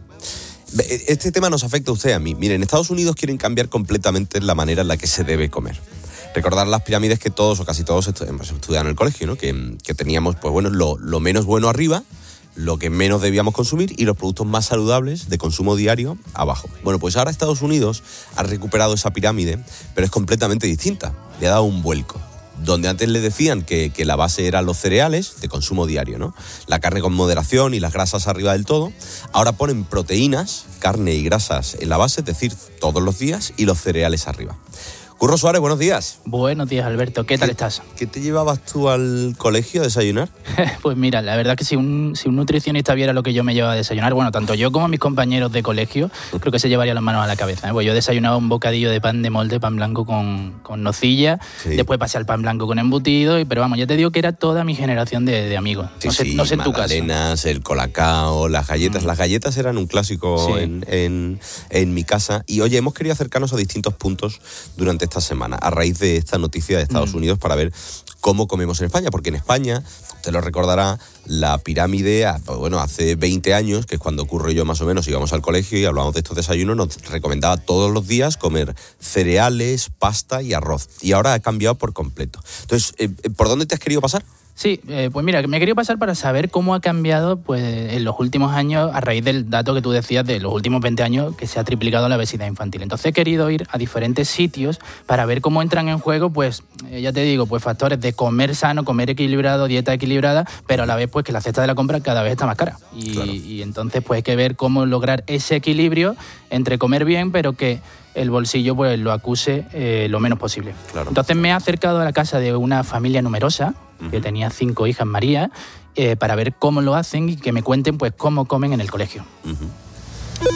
Este tema nos afecta a usted y a mí. Miren, en Estados Unidos quieren cambiar completamente la manera en la que se debe comer. Recordar las pirámides que todos o casi todos hemos estudiado en el colegio, ¿no? Que, que teníamos, pues bueno, lo, lo menos bueno arriba, lo que menos debíamos consumir y los productos más saludables de consumo diario abajo. Bueno, pues ahora Estados Unidos ha recuperado esa pirámide, pero es completamente distinta. Le ha dado un vuelco. Donde antes le decían que, que la base eran los cereales de consumo diario, ¿no? La carne con moderación y las grasas arriba del todo. Ahora ponen proteínas, carne y grasas en la base, es decir, todos los días, y los cereales arriba. Curro Suárez, buenos días. Buenos días, Alberto. ¿Qué tal estás? ¿Qué te llevabas tú al colegio a desayunar? Pues mira, la verdad que si un, si un nutricionista viera lo que yo me llevaba a desayunar, bueno, tanto yo como mis compañeros de colegio, creo que se llevaría las manos a la cabeza, ¿eh? Pues yo desayunaba un bocadillo de pan de molde, pan blanco con, con nocilla, sí. Después pasé al pan blanco con embutido, y, pero vamos, ya te digo que era toda mi generación de, de amigos. Sí, no sé, sí, no sé en tu caso. magdalenas, el colacao, las galletas. Mm. Las galletas eran un clásico sí. en, en, en mi casa. Y oye, hemos querido acercarnos a distintos puntos durante esta semana, a raíz de esta noticia de Estados mm. Unidos, para ver cómo comemos en España, porque en España, usted lo recordará, la pirámide, bueno, hace veinte años, que es cuando ocurrió yo más o menos, íbamos al colegio y hablábamos de estos desayunos, nos recomendaba todos los días comer cereales, pasta y arroz. Y ahora ha cambiado por completo. Entonces, ¿por dónde te has querido pasar? Sí, eh, pues mira, me he querido pasar para saber cómo ha cambiado pues en los últimos años, a raíz del dato que tú decías de los últimos veinte años, que se ha triplicado la obesidad infantil. Entonces he querido ir a diferentes sitios para ver cómo entran en juego, pues eh, ya te digo, pues factores de comer sano, comer equilibrado, dieta equilibrada, pero a la vez pues que la cesta de la compra cada vez está más cara. Y, claro. y entonces pues hay que ver cómo lograr ese equilibrio entre comer bien, pero que el bolsillo pues lo acuse eh, lo menos posible. Claro. Entonces me he acercado a la casa de una familia numerosa, uh-huh. que tenía cinco hijas María, eh, para ver cómo lo hacen y que me cuenten pues cómo comen en el colegio. Uh-huh.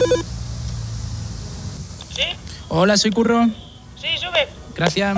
¿Sí? Hola, soy Curro. Sí, sube. Gracias.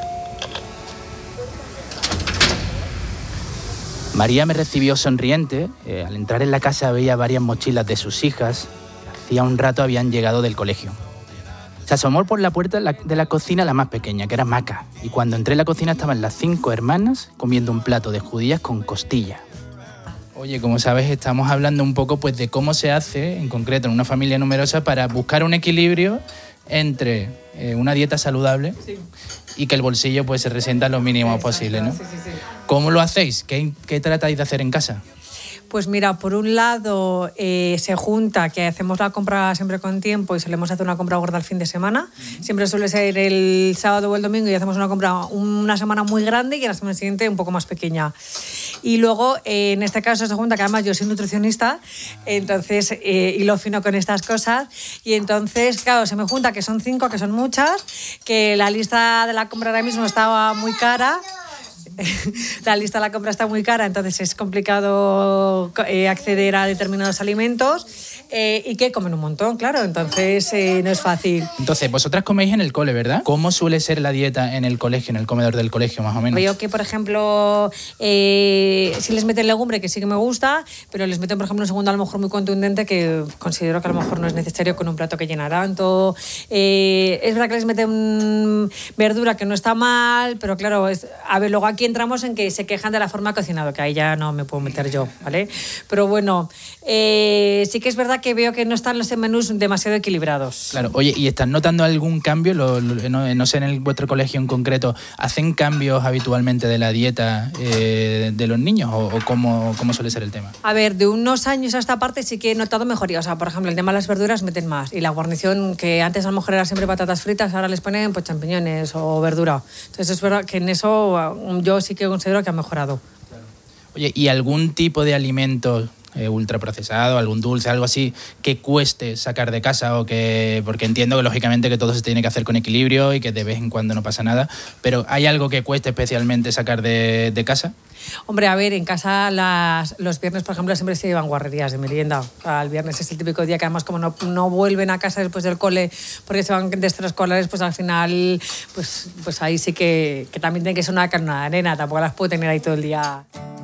María me recibió sonriente. Eh, al entrar en la casa veía varias mochilas de sus hijas. Hacía un rato habían llegado del colegio. Se asomó por la puerta de la cocina la más pequeña, que era Maca, y cuando entré en la cocina estaban las cinco hermanas comiendo un plato de judías con costilla. Oye, como sabes, estamos hablando un poco pues, de cómo se hace, en concreto en una familia numerosa, para buscar un equilibrio entre eh, una dieta saludable sí. y que el bolsillo pues, se resienta lo mínimo posible, ¿no? Sí, sí, sí. ¿Cómo lo hacéis? ¿Qué, qué tratáis de hacer en casa? Pues mira, por un lado eh, se junta que hacemos la compra siempre con tiempo y solemos hacer una compra gorda al fin de semana. Uh-huh. Siempre suele ser el sábado o el domingo y hacemos una compra una semana muy grande y la semana siguiente un poco más pequeña. Y luego, eh, en este caso se junta que además yo soy nutricionista, entonces eh, hilo fino con estas cosas. Y entonces, claro, se me junta que son cinco, que son muchas, que la lista de la compra ahora mismo estaba muy cara. La lista de la compra está muy cara, entonces es complicado eh, acceder a determinados alimentos. eh, y que comen un montón, claro, entonces eh, no es fácil. Entonces, vosotras coméis en el cole, ¿verdad? ¿Cómo suele ser la dieta en el colegio, en el comedor del colegio, más o menos? Veo que, por ejemplo, eh, si les meten legumbre, que sí que me gusta, pero les meten, por ejemplo, un segundo a lo mejor muy contundente, que considero que a lo mejor no es necesario con un plato que llena tanto. Eh, es verdad que les meten verdura, que no está mal, pero claro, es, a ver, luego aquí entramos en que se quejan de la forma de cocinado, que ahí ya no me puedo meter yo, ¿vale? Pero bueno, eh, sí que es verdad que veo que no están los menús demasiado equilibrados. Claro, oye, ¿y estás notando algún cambio? Lo, lo, no, no sé, en el, vuestro colegio en concreto, ¿hacen cambios habitualmente de la dieta eh, de los niños o, o cómo, cómo suele ser el tema? A ver, de unos años a esta parte sí que he notado mejoría. O sea, por ejemplo, el tema de las verduras meten más. Y la guarnición, que antes a lo mejor era siempre patatas fritas, ahora les ponen pues champiñones o verdura. Entonces es verdad que en eso yo sí que considero que ha mejorado. Oye, ¿y algún tipo de alimento eh, ultraprocesado, algún dulce, algo así, que cueste sacar de casa? O que, porque entiendo que lógicamente que todo se tiene que hacer con equilibrio y que de vez en cuando no pasa nada, pero ¿hay algo que cueste especialmente sacar de, de casa? Hombre, a ver, en casa las, los viernes, por ejemplo, siempre se llevan guarrerías de merienda. O sea, el viernes es el típico día que además como no, no vuelven a casa después del cole porque se van de extraescolares, pues al final, pues, pues ahí sí que, que también tiene que ser una carne de arena, tampoco las puedo tener ahí todo el día.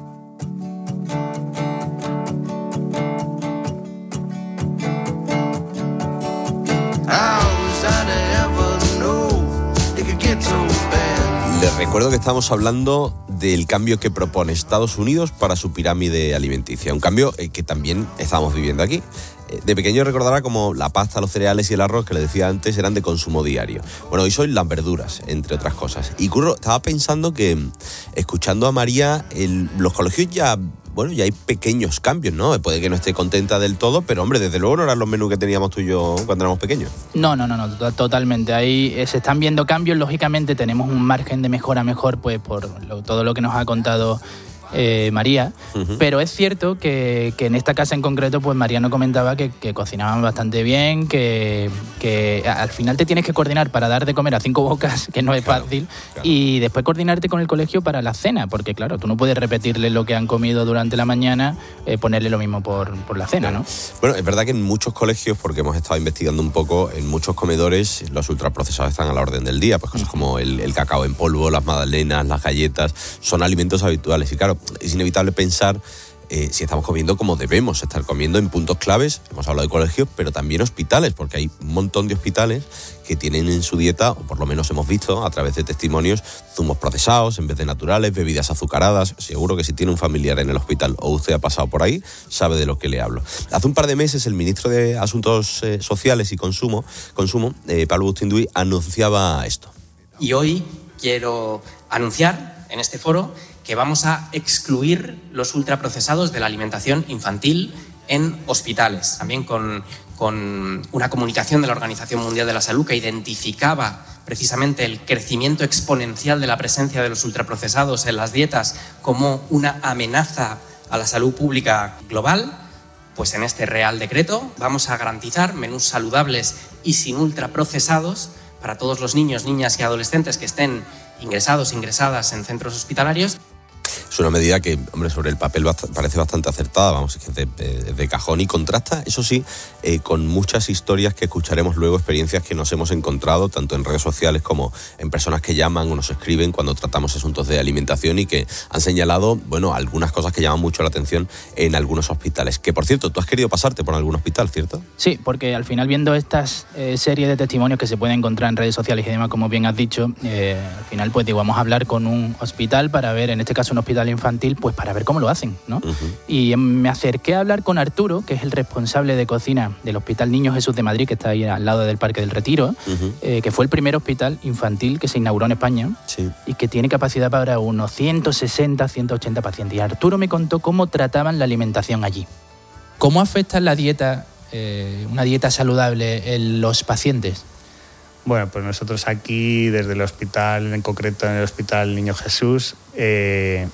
Les recuerdo que estamos hablando del cambio que propone Estados Unidos para su pirámide alimenticia. Un cambio que también estamos viviendo aquí. De pequeño recordará como la pasta, los cereales y el arroz, que le decía antes, eran de consumo diario. Bueno, hoy son las verduras, entre otras cosas. Y Curro, estaba pensando que, escuchando a María, el, los colegios ya... Bueno, ya hay pequeños cambios, ¿no? Puede que no esté contenta del todo, pero hombre, desde luego no eran los menús que teníamos tú y yo cuando éramos pequeños. No, no, no, no, totalmente. Ahí se están viendo cambios, lógicamente tenemos un margen de mejora mejor, pues por lo, todo lo que nos ha contado eh, María, uh-huh. Pero es cierto que, que en esta casa en concreto, pues Mariano comentaba que, que cocinaban bastante bien, que, que al final te tienes que coordinar para dar de comer a cinco bocas, que no es claro, fácil, claro. Y después coordinarte con el colegio para la cena, porque claro, tú no puedes repetirle lo que han comido durante la mañana, eh, ponerle lo mismo por, por la cena, ¿no? Bueno, es verdad que en muchos colegios, porque hemos estado investigando un poco, en muchos comedores los ultraprocesados están a la orden del día, pues cosas como el, el cacao en polvo, las magdalenas, las galletas, son alimentos habituales. Y claro, es inevitable pensar eh, si estamos comiendo como debemos estar comiendo en puntos claves. Hemos hablado de colegios, pero también hospitales, porque hay un montón de hospitales que tienen en su dieta, o por lo menos hemos visto a través de testimonios, zumos procesados en vez de naturales, bebidas azucaradas. Seguro que si tiene un familiar en el hospital o usted ha pasado por ahí, sabe de lo que le hablo. Hace un par de meses el ministro de Asuntos eh, Sociales y Consumo, consumo eh, Pablo Bustinduy, anunciaba esto. Y hoy quiero anunciar en este foro que vamos a excluir los ultraprocesados de la alimentación infantil en hospitales. También con, con una comunicación de la Organización Mundial de la Salud que identificaba precisamente el crecimiento exponencial de la presencia de los ultraprocesados en las dietas como una amenaza a la salud pública global. Pues en este Real Decreto vamos a garantizar menús saludables y sin ultraprocesados para todos los niños, niñas y adolescentes que estén ingresados, ingresadas en centros hospitalarios. Es una medida que, hombre, sobre el papel parece bastante acertada, vamos, es que de, de, de cajón, y contrasta, eso sí, eh, con muchas historias que escucharemos luego, experiencias que nos hemos encontrado tanto en redes sociales como en personas que llaman o nos escriben cuando tratamos asuntos de alimentación y que han señalado, bueno, algunas cosas que llaman mucho la atención en algunos hospitales. Que, por cierto, tú has querido pasarte por algún hospital, ¿cierto? Sí, porque al final, viendo estas eh, series de testimonios que se pueden encontrar en redes sociales y demás, como bien has dicho, eh, al final, pues digo, vamos a hablar con un hospital para ver, en este caso un hospital infantil, pues para ver cómo lo hacen, ¿no? Uh-huh. Y me acerqué a hablar con Arturo, que es el responsable de cocina del Hospital Niño Jesús de Madrid, que está ahí al lado del Parque del Retiro, uh-huh. eh, que fue el primer hospital infantil que se inauguró en España, sí. Y que tiene capacidad para unos ciento sesenta, ciento ochenta pacientes. Y Arturo me contó cómo trataban la alimentación allí. ¿Cómo afecta la dieta, eh, una dieta saludable en los pacientes? Bueno, pues nosotros aquí, desde el hospital, en concreto en el Hospital Niño Jesús, eh,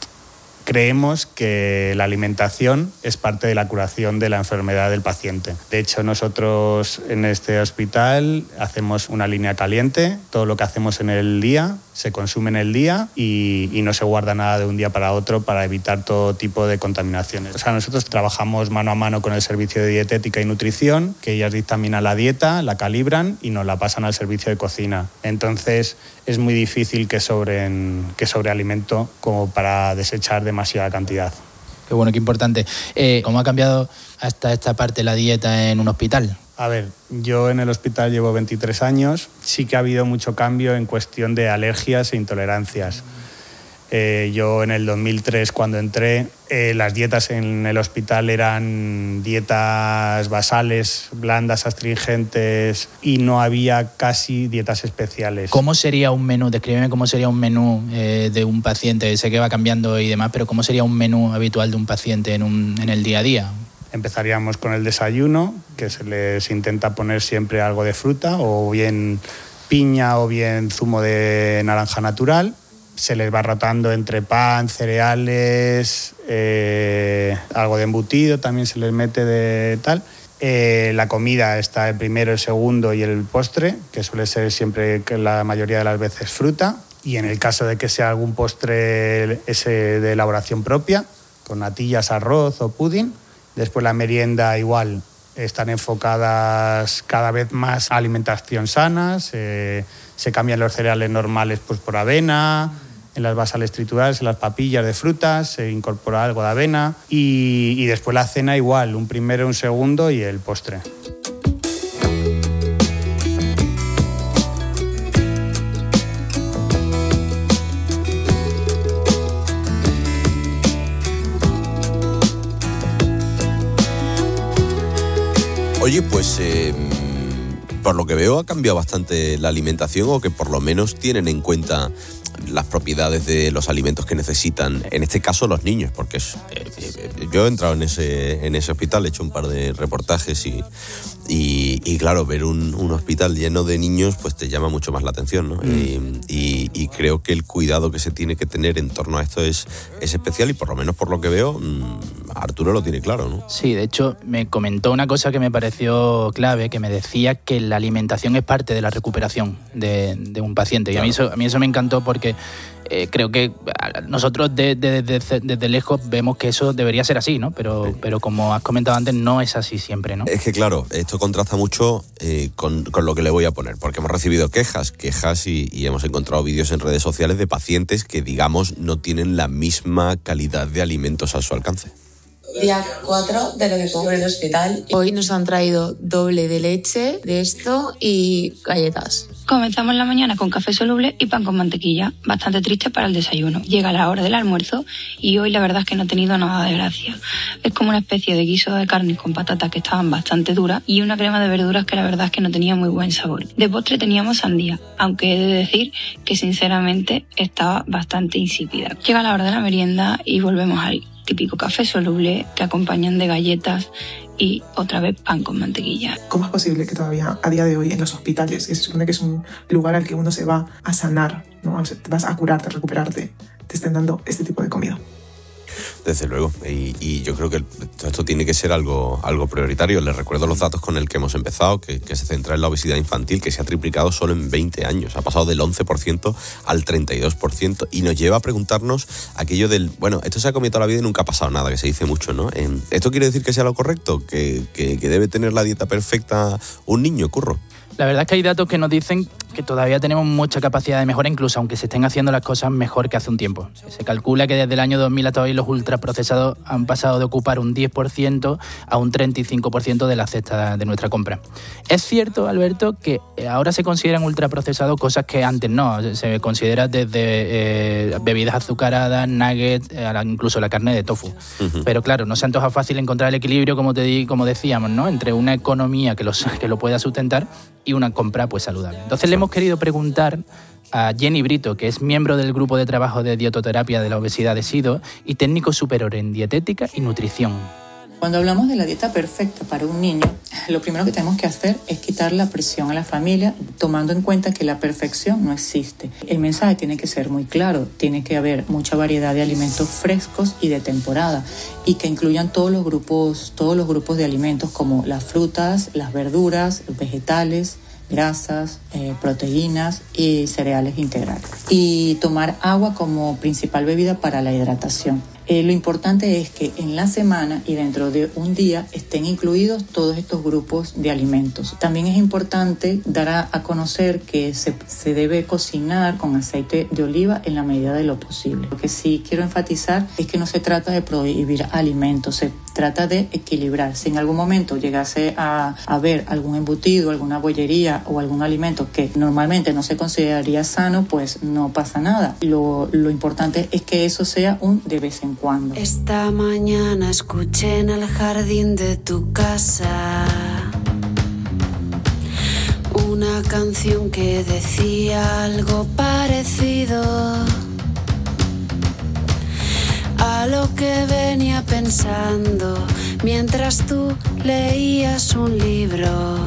creemos que la alimentación es parte de la curación de la enfermedad del paciente. De hecho, nosotros en este hospital hacemos una línea caliente. Todo lo que hacemos en el día se consume en el día y, y no se guarda nada de un día para otro para evitar todo tipo de contaminaciones. O sea, nosotros trabajamos mano a mano con el servicio de dietética y nutrición, que ellas dictaminan la dieta, la calibran y nos la pasan al servicio de cocina. Entonces es muy difícil que sobren, que sobre alimento como para desechar demasiada cantidad. Qué bueno, qué importante. Eh, ¿Cómo ha cambiado hasta esta parte la dieta en un hospital? A ver, yo en el hospital llevo veintitrés años, sí que ha habido mucho cambio en cuestión de alergias e intolerancias. Eh, yo en el dos mil tres, cuando entré, eh, las dietas en el hospital eran dietas basales, blandas, astringentes, y no había casi dietas especiales. ¿Cómo sería un menú? Descríbeme cómo sería un menú eh, de un paciente. Sé que va cambiando y demás, pero ¿cómo sería un menú habitual de un paciente en, un, en el día a día? Empezaríamos con el desayuno, que se les intenta poner siempre algo de fruta, o bien piña o bien zumo de naranja natural. Se les va rotando entre pan, cereales, eh, algo de embutido también se les mete de tal. Eh, la comida está el primero, el segundo y el postre, que suele ser siempre, que la mayoría de las veces, fruta. Y en el caso de que sea algún postre ese de elaboración propia, con natillas, arroz o pudding. Después la merienda igual, están enfocadas cada vez más a alimentación sana, se, se cambian los cereales normales pues, por avena, en las basales trituradas, en las papillas de frutas, se incorpora algo de avena y, y después la cena igual, un primero, un segundo y el postre. Oye, pues eh, por lo que veo ha cambiado bastante la alimentación, o que por lo menos tienen en cuenta las propiedades de los alimentos que necesitan, en este caso los niños, porque es, eh, eh, yo he entrado en ese, en ese hospital, he hecho un par de reportajes y, y, y claro, ver un, un hospital lleno de niños pues te llama mucho más la atención, ¿no? Mm. Y, y, y creo que el cuidado que se tiene que tener en torno a esto es, es especial, y por lo menos por lo que veo, Arturo lo tiene claro, ¿no? Sí, de hecho me comentó una cosa que me pareció clave, que me decía que la alimentación es parte de la recuperación de, de un paciente. Claro. Y a mí, eso, a mí eso me encantó porque eh, creo que nosotros desde de, de, de, de, de lejos vemos que eso debería ser así, ¿no? Pero, sí. pero como has comentado antes, no es así siempre, ¿no? Es que claro, esto contrasta mucho eh, con, con lo que le voy a poner, porque hemos recibido quejas, quejas y, y hemos encontrado vídeos en redes sociales de pacientes que, digamos, no tienen la misma calidad de alimentos a su alcance. Día cuatro de lo que como en el hospital. Hoy nos han traído doble de leche de esto y galletas. Comenzamos la mañana con café soluble y pan con mantequilla. Bastante triste para el desayuno. Llega la hora del almuerzo y hoy la verdad es que no he tenido nada de gracia. Es como una especie de guiso de carne con patatas que estaban bastante duras y una crema de verduras que la verdad es que no tenía muy buen sabor. De postre teníamos sandía, aunque he de decir que sinceramente estaba bastante insípida. Llega la hora de la merienda y volvemos al típico café soluble que acompañan de galletas y otra vez pan con mantequilla. ¿Cómo es posible que todavía a día de hoy en los hospitales, que se supone que es un lugar al que uno se va a sanar, ¿no? Te vas a curarte, a recuperarte, te estén dando este tipo de comida? Desde luego, y, y yo creo que esto tiene que ser algo, algo prioritario. Les recuerdo los datos con el que hemos empezado, que, que se centra en la obesidad infantil, que se ha triplicado solo en veinte años. Ha pasado del once por ciento al treinta y dos por ciento, y nos lleva a preguntarnos aquello del, bueno, esto se ha comido toda la vida y nunca ha pasado nada, que se dice mucho, ¿no? ¿Esto quiere decir que sea lo correcto? ¿Que, que, que debe tener la dieta perfecta un niño, Curro? La verdad es que hay datos que nos dicen que todavía tenemos mucha capacidad de mejora, incluso aunque se estén haciendo las cosas mejor que hace un tiempo. Se calcula que desde el año dos mil hasta hoy los ultraprocesados han pasado de ocupar un diez por ciento a un treinta y cinco por ciento de la cesta de nuestra compra. Es cierto, Alberto, que ahora se consideran ultraprocesados cosas que antes no. Se considera desde eh, bebidas azucaradas, nuggets, eh, incluso la carne de tofu. Uh-huh. Pero claro, no se antoja fácil encontrar el equilibrio, como te di, como decíamos, ¿no? Entre una economía que, los, que lo pueda sustentar y una compra pues saludable. Entonces le hemos querido preguntar a Jenny Brito, que es miembro del grupo de trabajo de dietoterapia de la obesidad de SIDO y técnico superior en dietética y nutrición. Cuando hablamos de la dieta perfecta para un niño, lo primero que tenemos que hacer es quitar la presión a la familia, tomando en cuenta que la perfección no existe. El mensaje tiene que ser muy claro, tiene que haber mucha variedad de alimentos frescos y de temporada, y que incluyan todos los grupos, todos los grupos de alimentos como las frutas, las verduras, los vegetales, grasas, eh, proteínas y cereales integrales. Y tomar agua como principal bebida para la hidratación. Eh, lo importante es que en la semana y dentro de un día estén incluidos todos estos grupos de alimentos. También es importante dar a, a conocer que se, se debe cocinar con aceite de oliva en la medida de lo posible. Lo que sí quiero enfatizar es que no se trata de prohibir alimentos, se trata de equilibrar. Si en algún momento llegase a haber algún embutido, alguna bollería o algún alimento que normalmente no se consideraría sano, pues no pasa nada. Lo, lo importante es que eso sea un de vez en cuando. Esta mañana escuché en el jardín de tu casa una canción que decía algo parecido a lo que venía pensando mientras tú leías un libro.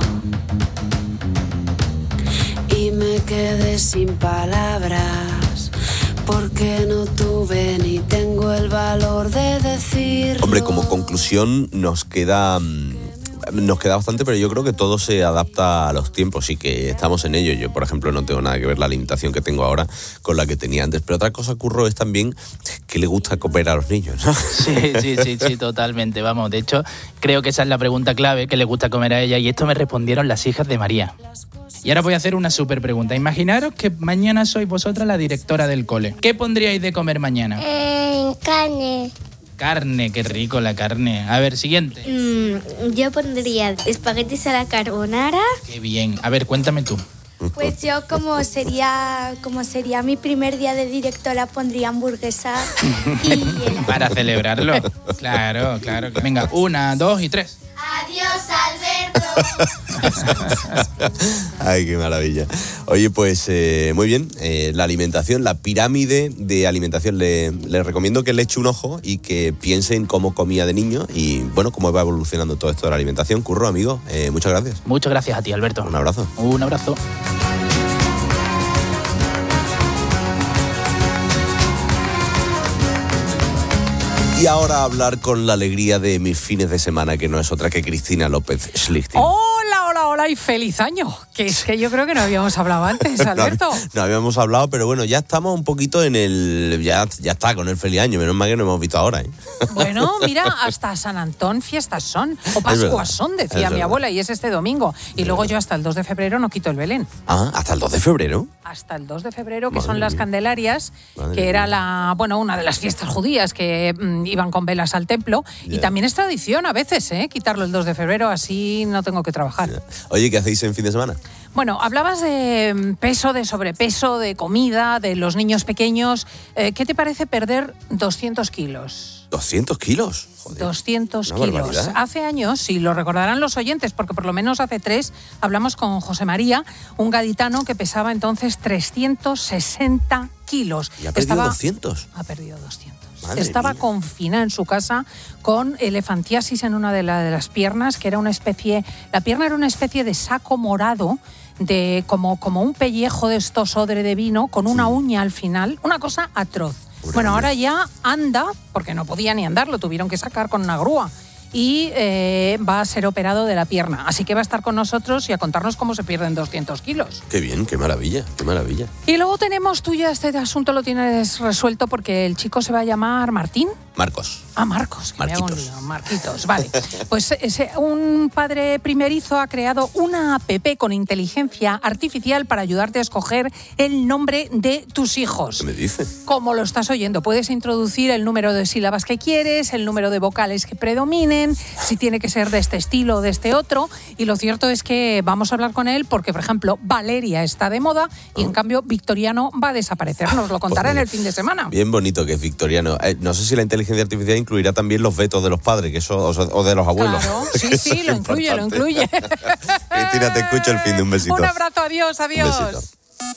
Y me quedé sin palabras porque no tuve ni tengo el valor de decirlo. Hombre, como conclusión nos queda... Nos queda bastante, pero yo creo que todo se adapta a los tiempos y que estamos en ello. Yo, por ejemplo, no tengo nada que ver la alimentación que tengo ahora con la que tenía antes. Pero otra cosa, Curro, es también que le gusta comer a los niños, ¿no? Sí, sí, sí, sí, totalmente. Vamos, de hecho, creo que esa es la pregunta clave, que le gusta comer a ella. Y esto me respondieron las hijas de María. Y ahora voy a hacer una súper pregunta. Imaginaros que mañana sois vosotras la directora del cole. ¿Qué pondríais de comer mañana? Eh, carne. Carne, qué rico la carne. A ver, siguiente. Mm, yo pondría espaguetis a la carbonara. Qué bien. A ver, cuéntame tú. Pues yo, como sería como sería mi primer día de directora, pondría hamburguesa y helado. Para celebrarlo. Claro, claro. Venga, una, dos y tres. Adiós, Alberto. Ay, qué maravilla. Oye, pues eh, muy bien, eh, la alimentación, la pirámide de alimentación, le, le recomiendo que le eche un ojo y que piense en cómo comía de niño y, bueno, cómo va evolucionando todo esto de la alimentación. Curro, amigo, eh, muchas gracias. Muchas gracias a ti, Alberto. Un abrazo. Un abrazo. Y ahora hablar con la alegría de mis fines de semana, que no es otra que Cristina López Schlichting. Hola, hola, hola y feliz año. Que es que yo creo que no habíamos hablado antes, Alberto. No, no habíamos hablado, pero bueno, ya estamos un poquito en el... Ya, ya está, con el feliz año. Menos mal que no hemos visto ahora, ¿eh? Bueno, mira, hasta San Antón fiestas son. O Pascuas son, decía mi abuela, y es este domingo. Y luego yo hasta el dos de febrero no quito el Belén. Ah, ¿hasta el dos de febrero? Hasta el dos de febrero, que Madre son mía. las Candelarias, Madre que mía. era la, bueno, una de las fiestas judías que mmm, iban con velas al templo. Ya. Y también es tradición a veces, ¿eh? Quitarlo el dos de febrero, así no tengo que trabajar. Ya. Oye, ¿qué hacéis en fin de semana? Bueno, hablabas de peso, de sobrepeso, de comida, de los niños pequeños. Eh, ¿Qué te parece perder doscientos kilos? ¿doscientos kilos? Joder, doscientos una kilos. barbaridad. Hace años, y lo recordarán los oyentes, porque por lo menos hace tres, hablamos con José María, un gaditano que pesaba entonces trescientos sesenta kilos. ¿Y ha perdido Estaba- doscientos? Ha perdido doscientos. Madre Estaba mía. confinada en su casa con elefantiasis en una de, la- de las piernas, que era una especie, la pierna era una especie de saco morado, de como, como un pellejo de estos odre de vino, con una uña al final, una cosa atroz. Bueno, ahora ya anda, porque no podía ni andar, lo tuvieron que sacar con una grúa. Y eh, va a ser operado de la pierna. Así que va a estar con nosotros y a contarnos cómo se pierden doscientos kilos. Qué bien, qué maravilla, qué maravilla. Y luego tenemos, tú ya este asunto lo tienes resuelto porque el chico se va a llamar Martín. Marcos. Ah, Marcos, que me hago un Marquitos. lío. Marquitos, vale. Pues ese, un padre primerizo ha creado una app con inteligencia artificial para ayudarte a escoger el nombre de tus hijos. ¿Qué me dice? Como lo estás oyendo, puedes introducir el número de sílabas que quieres, el número de vocales que predominen, si tiene que ser de este estilo o de este otro. Y lo cierto es que vamos a hablar con él porque, por ejemplo, Valeria está de moda y, en cambio, Victoriano va a desaparecer. Nos lo contará en el fin de semana. Bien bonito que es victoriano. Eh, no sé si la inteligencia artificial incluirá también los vetos de los padres, que eso, o, o de los abuelos. Claro, sí, sí, lo incluye, lo incluye. Cristina, te escucho el fin de un besito. Un abrazo, adiós, adiós. Un besito.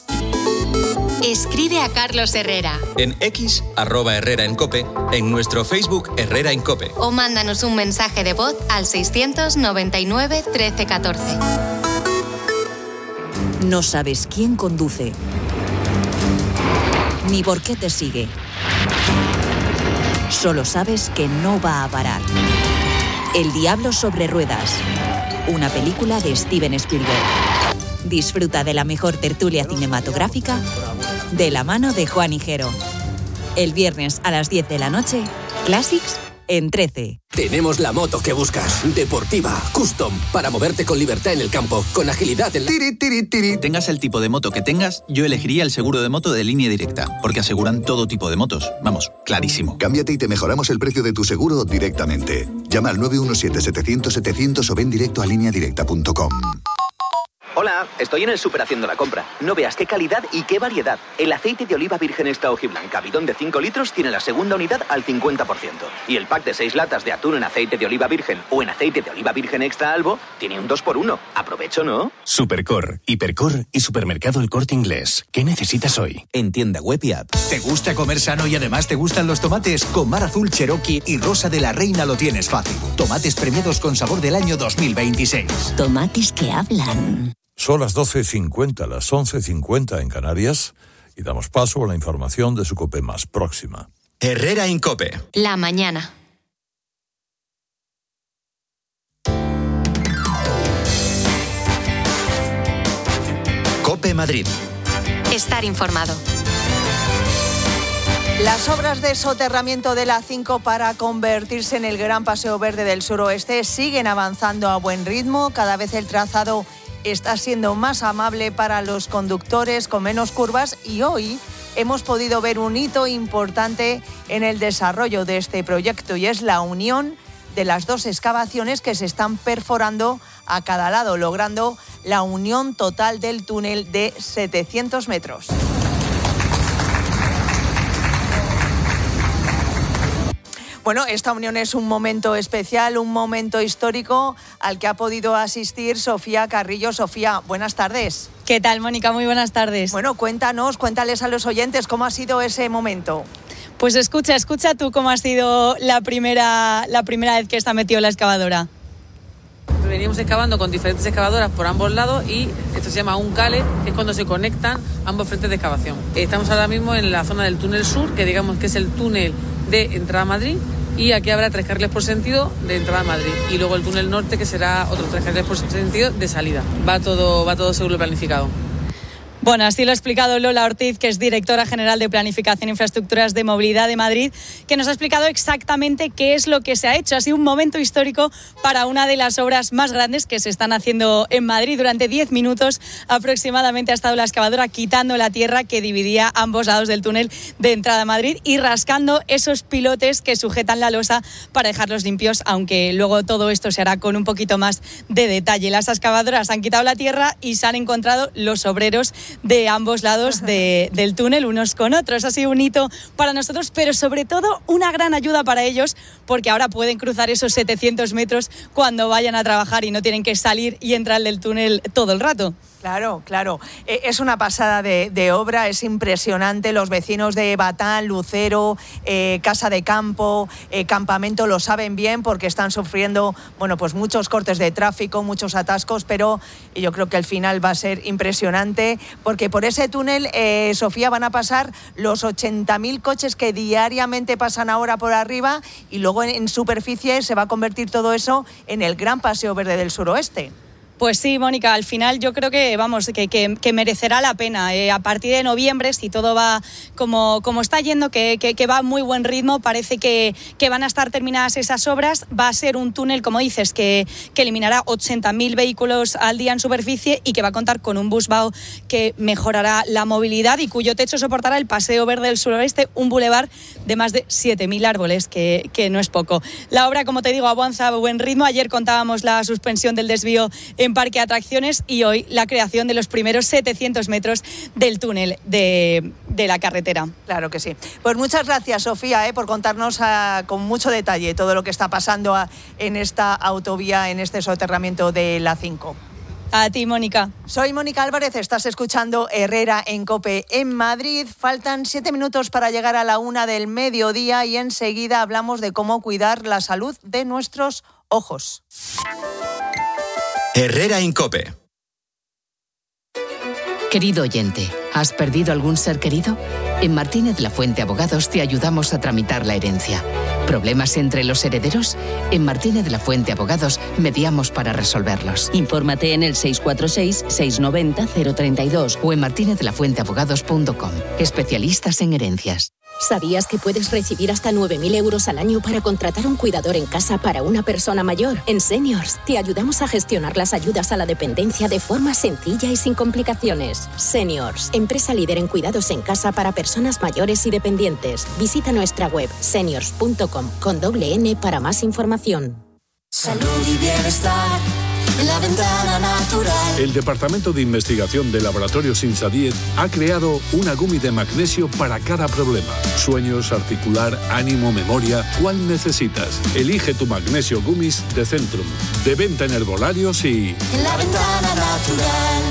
Escribe a Carlos Herrera En X, arroba Herrera en Cope, en nuestro Facebook Herrera en Cope. o mándanos un mensaje de voz al seiscientos noventa y nueve trece catorce. No sabes quién conduce, ni por qué te sigue. Solo sabes que no va a parar. El diablo sobre ruedas. Una película de Steven Spielberg. Disfruta de la mejor tertulia cinematográfica de la mano de Juan Higuero. El viernes a las diez de la noche, Classics en trece. Tenemos la moto que buscas. Deportiva, custom, para moverte con libertad en el campo, con agilidad en la... Tiri, tiri, tiri. Tengas el tipo de moto que tengas, yo elegiría el seguro de moto de Línea Directa, porque aseguran todo tipo de motos. Vamos, clarísimo. Cámbiate y te mejoramos el precio de tu seguro directamente. Llama al nueve uno siete, setecientos, setecientos o ven directo a línea directa punto com. Hola, estoy en el súper haciendo la compra. No veas qué calidad y qué variedad. El aceite de oliva virgen extra hojiblanca bidón de cinco litros tiene la segunda unidad al cincuenta por ciento. Y el pack de seis latas de atún en aceite de oliva virgen o en aceite de oliva virgen extra albo tiene un dos por uno. Aprovecho, ¿no? Supercor, Hipercor y Supermercado El Corte Inglés. ¿Qué necesitas hoy? En tienda web y app. ¿Te gusta comer sano y además te gustan los tomates? Con Mar Azul Cherokee y Rosa de la Reina lo tienes fácil. Tomates premiados con sabor del año dos mil veintiséis. Tomates que hablan. Son las doce cincuenta, las once cincuenta en Canarias, y damos paso a la información de su COPE más próxima. Herrera en COPE. La mañana. COPE Madrid. Estar informado. Las obras de soterramiento de la A cinco para convertirse en el Gran Paseo Verde del Suroeste siguen avanzando a buen ritmo. Cada vez el trazado está siendo más amable para los conductores, con menos curvas, y hoy hemos podido ver un hito importante en el desarrollo de este proyecto, y es la unión de las dos excavaciones que se están perforando a cada lado, logrando la unión total del túnel de setecientos metros. Bueno, esta unión es un momento especial, un momento histórico al que ha podido asistir Sofía Carrillo. Sofía, buenas tardes. ¿Qué tal, Mónica? Muy buenas tardes. Bueno, cuéntanos, cuéntales a los oyentes cómo ha sido ese momento. Pues escucha, escucha tú cómo ha sido la primera, la primera vez que está metido la excavadora. Venimos excavando con diferentes excavadoras por ambos lados y esto se llama un cale, que es cuando se conectan ambos frentes de excavación. Estamos ahora mismo en la zona del túnel sur, que digamos que es el túnel de entrada a Madrid, y aquí habrá tres carriles por sentido de entrada a Madrid, y luego el túnel norte, que será otros tres carriles por sentido de salida. Va todo, va todo según lo planificado. Bueno, así lo ha explicado Lola Ortiz, que es directora general de Planificación e Infraestructuras de Movilidad de Madrid, que nos ha explicado exactamente qué es lo que se ha hecho. Ha sido un momento histórico para una de las obras más grandes que se están haciendo en Madrid. Durante diez minutos aproximadamente ha estado la excavadora quitando la tierra que dividía ambos lados del túnel de entrada a Madrid y rascando esos pilotes que sujetan la losa para dejarlos limpios, aunque luego todo esto se hará con un poquito más de detalle. Las excavadoras han quitado la tierra y se han encontrado los obreros de ambos lados de, del túnel, unos con otros. Ha sido un hito para nosotros, pero sobre todo una gran ayuda para ellos, porque ahora pueden cruzar esos setecientos metros cuando vayan a trabajar y no tienen que salir y entrar del túnel todo el rato. Claro, claro. Es una pasada de, de obra, es impresionante. Los vecinos de Batán, Lucero, eh, Casa de Campo, eh, Campamento lo saben bien porque están sufriendo, bueno, pues muchos cortes de tráfico, muchos atascos, pero yo creo que el final va a ser impresionante porque por ese túnel, eh, Sofía, van a pasar los ochenta mil coches que diariamente pasan ahora por arriba y luego en, en superficie se va a convertir todo eso en el Gran Paseo Verde del Suroeste. Pues sí, Mónica, al final yo creo que, vamos, que, que, que merecerá la pena. Eh, a partir de noviembre, si todo va como, como está yendo, que, que, que va a muy buen ritmo, parece que, que van a estar terminadas esas obras. Va a ser un túnel, como dices, que, que eliminará ochenta mil vehículos al día en superficie y que va a contar con un busvao que mejorará la movilidad y cuyo techo soportará el Paseo Verde del Suroeste, un bulevar de más de siete mil árboles, que, que no es poco. La obra, como te digo, avanza a buen ritmo. Ayer contábamos la suspensión del desvío en Parque Atracciones y hoy la creación de los primeros setecientos metros del túnel de, de la carretera. Claro que sí. Pues muchas gracias, Sofía, eh, por contarnos a, con mucho detalle todo lo que está pasando a, en esta autovía, en este soterramiento de la A cinco. A ti, Mónica. Soy Mónica Álvarez, estás escuchando Herrera en COPE en Madrid. Faltan siete minutos para llegar a la una del mediodía y enseguida hablamos de cómo cuidar la salud de nuestros ojos. Herrera en COPE. Querido oyente, ¿Has perdido algún ser querido? En Martínez La Fuente Abogados te ayudamos a tramitar la herencia. ¿Problemas entre los herederos? En Martínez La Fuente Abogados mediamos para resolverlos. Infórmate en el seis cuatro seis, seis nueve cero, cero tres dos o en martinez de la fuente abogados punto com. Especialistas en herencias. ¿Sabías que puedes recibir hasta nueve mil euros al año para contratar un cuidador en casa para una persona mayor? En Seniors te ayudamos a gestionar las ayudas a la dependencia de forma sencilla y sin complicaciones. Seniors, empresa líder en cuidados en casa para personas mayores y dependientes. Visita nuestra web seniors punto com con doble N para más información. Salud y bienestar en la ventana natural. El Departamento de Investigación de Laboratorios INSADIET ha creado una gummy de magnesio para cada problema. Sueños, articular, ánimo, memoria. ¿Cuál necesitas? Elige tu magnesio gummies de Centrum. De venta en herbolarios y... En la ventana natural.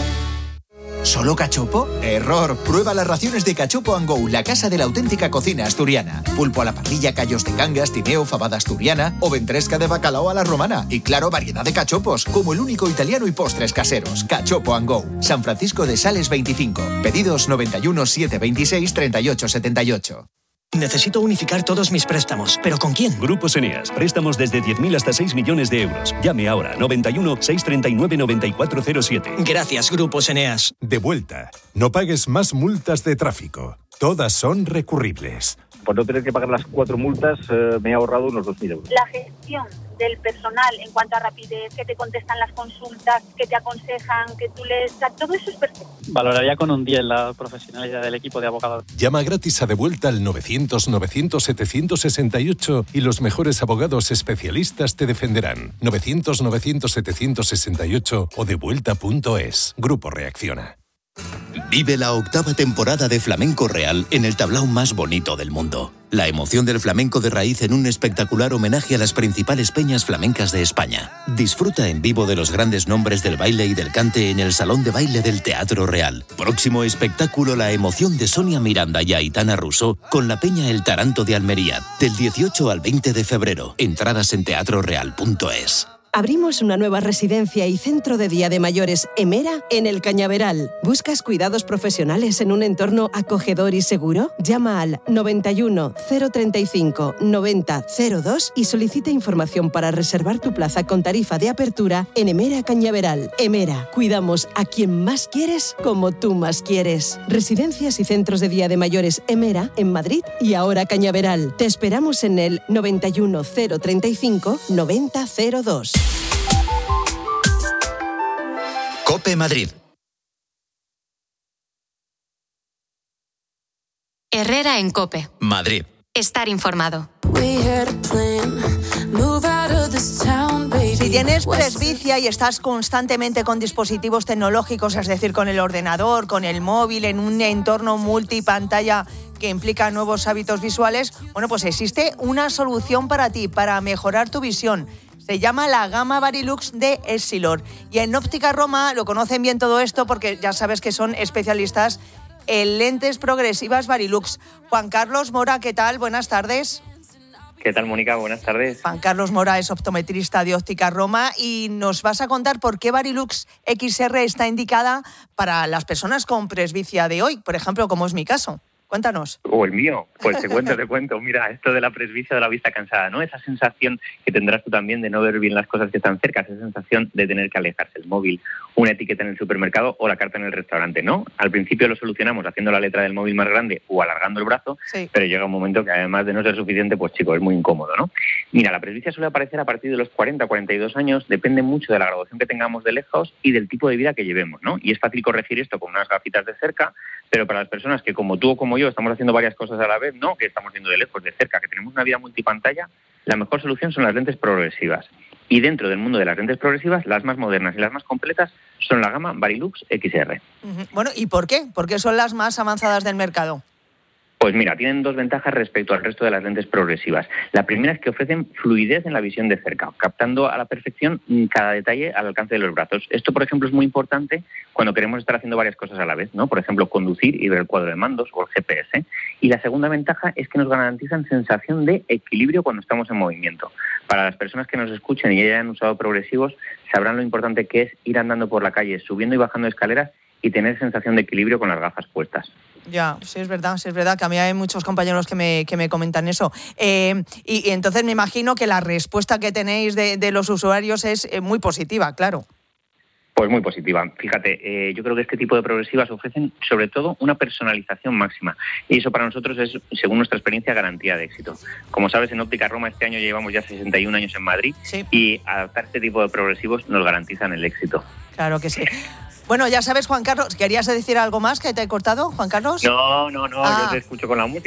¿Solo cachopo? Error. Prueba las raciones de Cachopo and Go, la casa de la auténtica cocina asturiana. Pulpo a la parrilla, callos de cangas, tineo, fabada asturiana o ventresca de bacalao a la romana. Y claro, variedad de cachopos, como el único italiano y postres caseros. Cachopo and Go. San Francisco de Sales veinticinco. Pedidos noventa y uno, setecientos veintiséis, treinta y ocho setenta y ocho. Necesito unificar todos mis préstamos, ¿pero con quién? Grupos Eneas. Préstamos desde diez mil hasta seis millones de euros. Llame ahora. noventa y uno, seiscientos treinta y nueve, noventa y cuatro cero siete. Gracias, Grupos Eneas. De vuelta. No pagues más multas de tráfico. Todas son recurribles. Por no tener que pagar las cuatro multas, eh, me he ahorrado unos dos mil euros. La gestión del personal en cuanto a rapidez, que te contestan las consultas, que te aconsejan, que tú les... Todo eso es perfecto. Valoraría con un diez la profesionalidad del equipo de abogados. Llama gratis a De Vuelta al novecientos, novecientos, setecientos sesenta y ocho y los mejores abogados especialistas te defenderán. novecientos, novecientos, setecientos sesenta y ocho o devuelta punto es. Grupo Reacciona. Vive la octava temporada de Flamenco Real en el tablao más bonito del mundo. La emoción del flamenco de raíz en un espectacular homenaje a las principales peñas flamencas de España. Disfruta en vivo de los grandes nombres del baile y del cante en el Salón de Baile del Teatro Real. Próximo espectáculo, la emoción de Sonia Miranda y Aitana Russo con la peña El Taranto de Almería, del dieciocho al veinte de febrero. Entradas en teatro real punto es. Abrimos una nueva residencia y centro de día de mayores Emera en el Cañaveral. ¿Buscas cuidados profesionales en un entorno acogedor y seguro? Llama al noventa y uno, cero treinta y cinco, noventa, cero dos y solicita información para reservar tu plaza con tarifa de apertura en Emera Cañaveral. Emera, cuidamos a quien más quieres como tú más quieres. Residencias y centros de día de mayores Emera en Madrid y ahora Cañaveral. Te esperamos en el noventa y uno, cero treinta y cinco, noventa, cero dos. COPE Madrid. Herrera en COPE. Madrid. Estar informado. Si tienes presbicia y estás constantemente con dispositivos tecnológicos, es decir, con el ordenador, con el móvil, en un entorno multipantalla que implica nuevos hábitos visuales, bueno, pues existe una solución para ti, para mejorar tu visión. Se llama la gama Varilux de Essilor. Y en Óptica Roma lo conocen bien todo esto porque ya sabes que son especialistas en lentes progresivas Varilux. Juan Carlos Mora, ¿qué tal? Buenas tardes. ¿Qué tal, Mónica? Buenas tardes. Juan Carlos Mora es optometrista de Óptica Roma y nos vas a contar por qué Varilux X R está indicada para las personas con presbicia de hoy, por ejemplo, como es mi caso. Cuéntanos. O el mío, pues te cuento, te cuento. Mira, esto de la presbicia de la vista cansada, ¿no? Esa sensación que tendrás tú también de no ver bien las cosas que están cerca, esa sensación de tener que alejarse el móvil, una etiqueta en el supermercado o la carta en el restaurante, ¿no? Al principio lo solucionamos haciendo la letra del móvil más grande o alargando el brazo, sí. Pero llega un momento que además de no ser suficiente, pues chico, es muy incómodo, ¿no? Mira, la presbicia suele aparecer a partir de los cuarenta, cuarenta y dos años, depende mucho de la graduación que tengamos de lejos y del tipo de vida que llevemos, ¿no? Y es fácil corregir esto con unas gafitas de cerca, pero para las personas que como tú o como yo estamos haciendo varias cosas a la vez, no que estamos viendo de lejos, de cerca, que tenemos una vida multipantalla, la mejor solución son las lentes progresivas. Y dentro del mundo de las lentes progresivas, las más modernas y las más completas son la gama Varilux X R. Uh-huh. Bueno, ¿y por qué? ¿Por qué son las más avanzadas del mercado? Pues mira, tienen dos ventajas respecto al resto de las lentes progresivas. La primera es que ofrecen fluidez en la visión de cerca, captando a la perfección cada detalle al alcance de los brazos. Esto, por ejemplo, es muy importante cuando queremos estar haciendo varias cosas a la vez, ¿no? Por ejemplo, conducir y ver el cuadro de mandos o el G P S. Y la segunda ventaja es que nos garantizan sensación de equilibrio cuando estamos en movimiento. Para las personas que nos escuchen y hayan usado progresivos, sabrán lo importante que es ir andando por la calle, subiendo y bajando escaleras y tener sensación de equilibrio con las gafas puestas. Ya, sí es verdad, sí es verdad que a mí hay muchos compañeros que me, que me comentan eso. Eh, y, y entonces me imagino que la respuesta que tenéis de, de los usuarios es eh, muy positiva, claro. Pues muy positiva. Fíjate, eh, yo creo que este tipo de progresivas ofrecen sobre todo una personalización máxima y eso para nosotros es, según nuestra experiencia, garantía de éxito. Como sabes, en Óptica Roma este año llevamos ya sesenta y un años en Madrid sí. y adaptar este tipo de progresivos nos garantizan el éxito. Claro que sí. Bueno, ya sabes, Juan Carlos, ¿querías decir algo más que te he cortado, Juan Carlos? No, no, no, ah. yo te escucho con la música.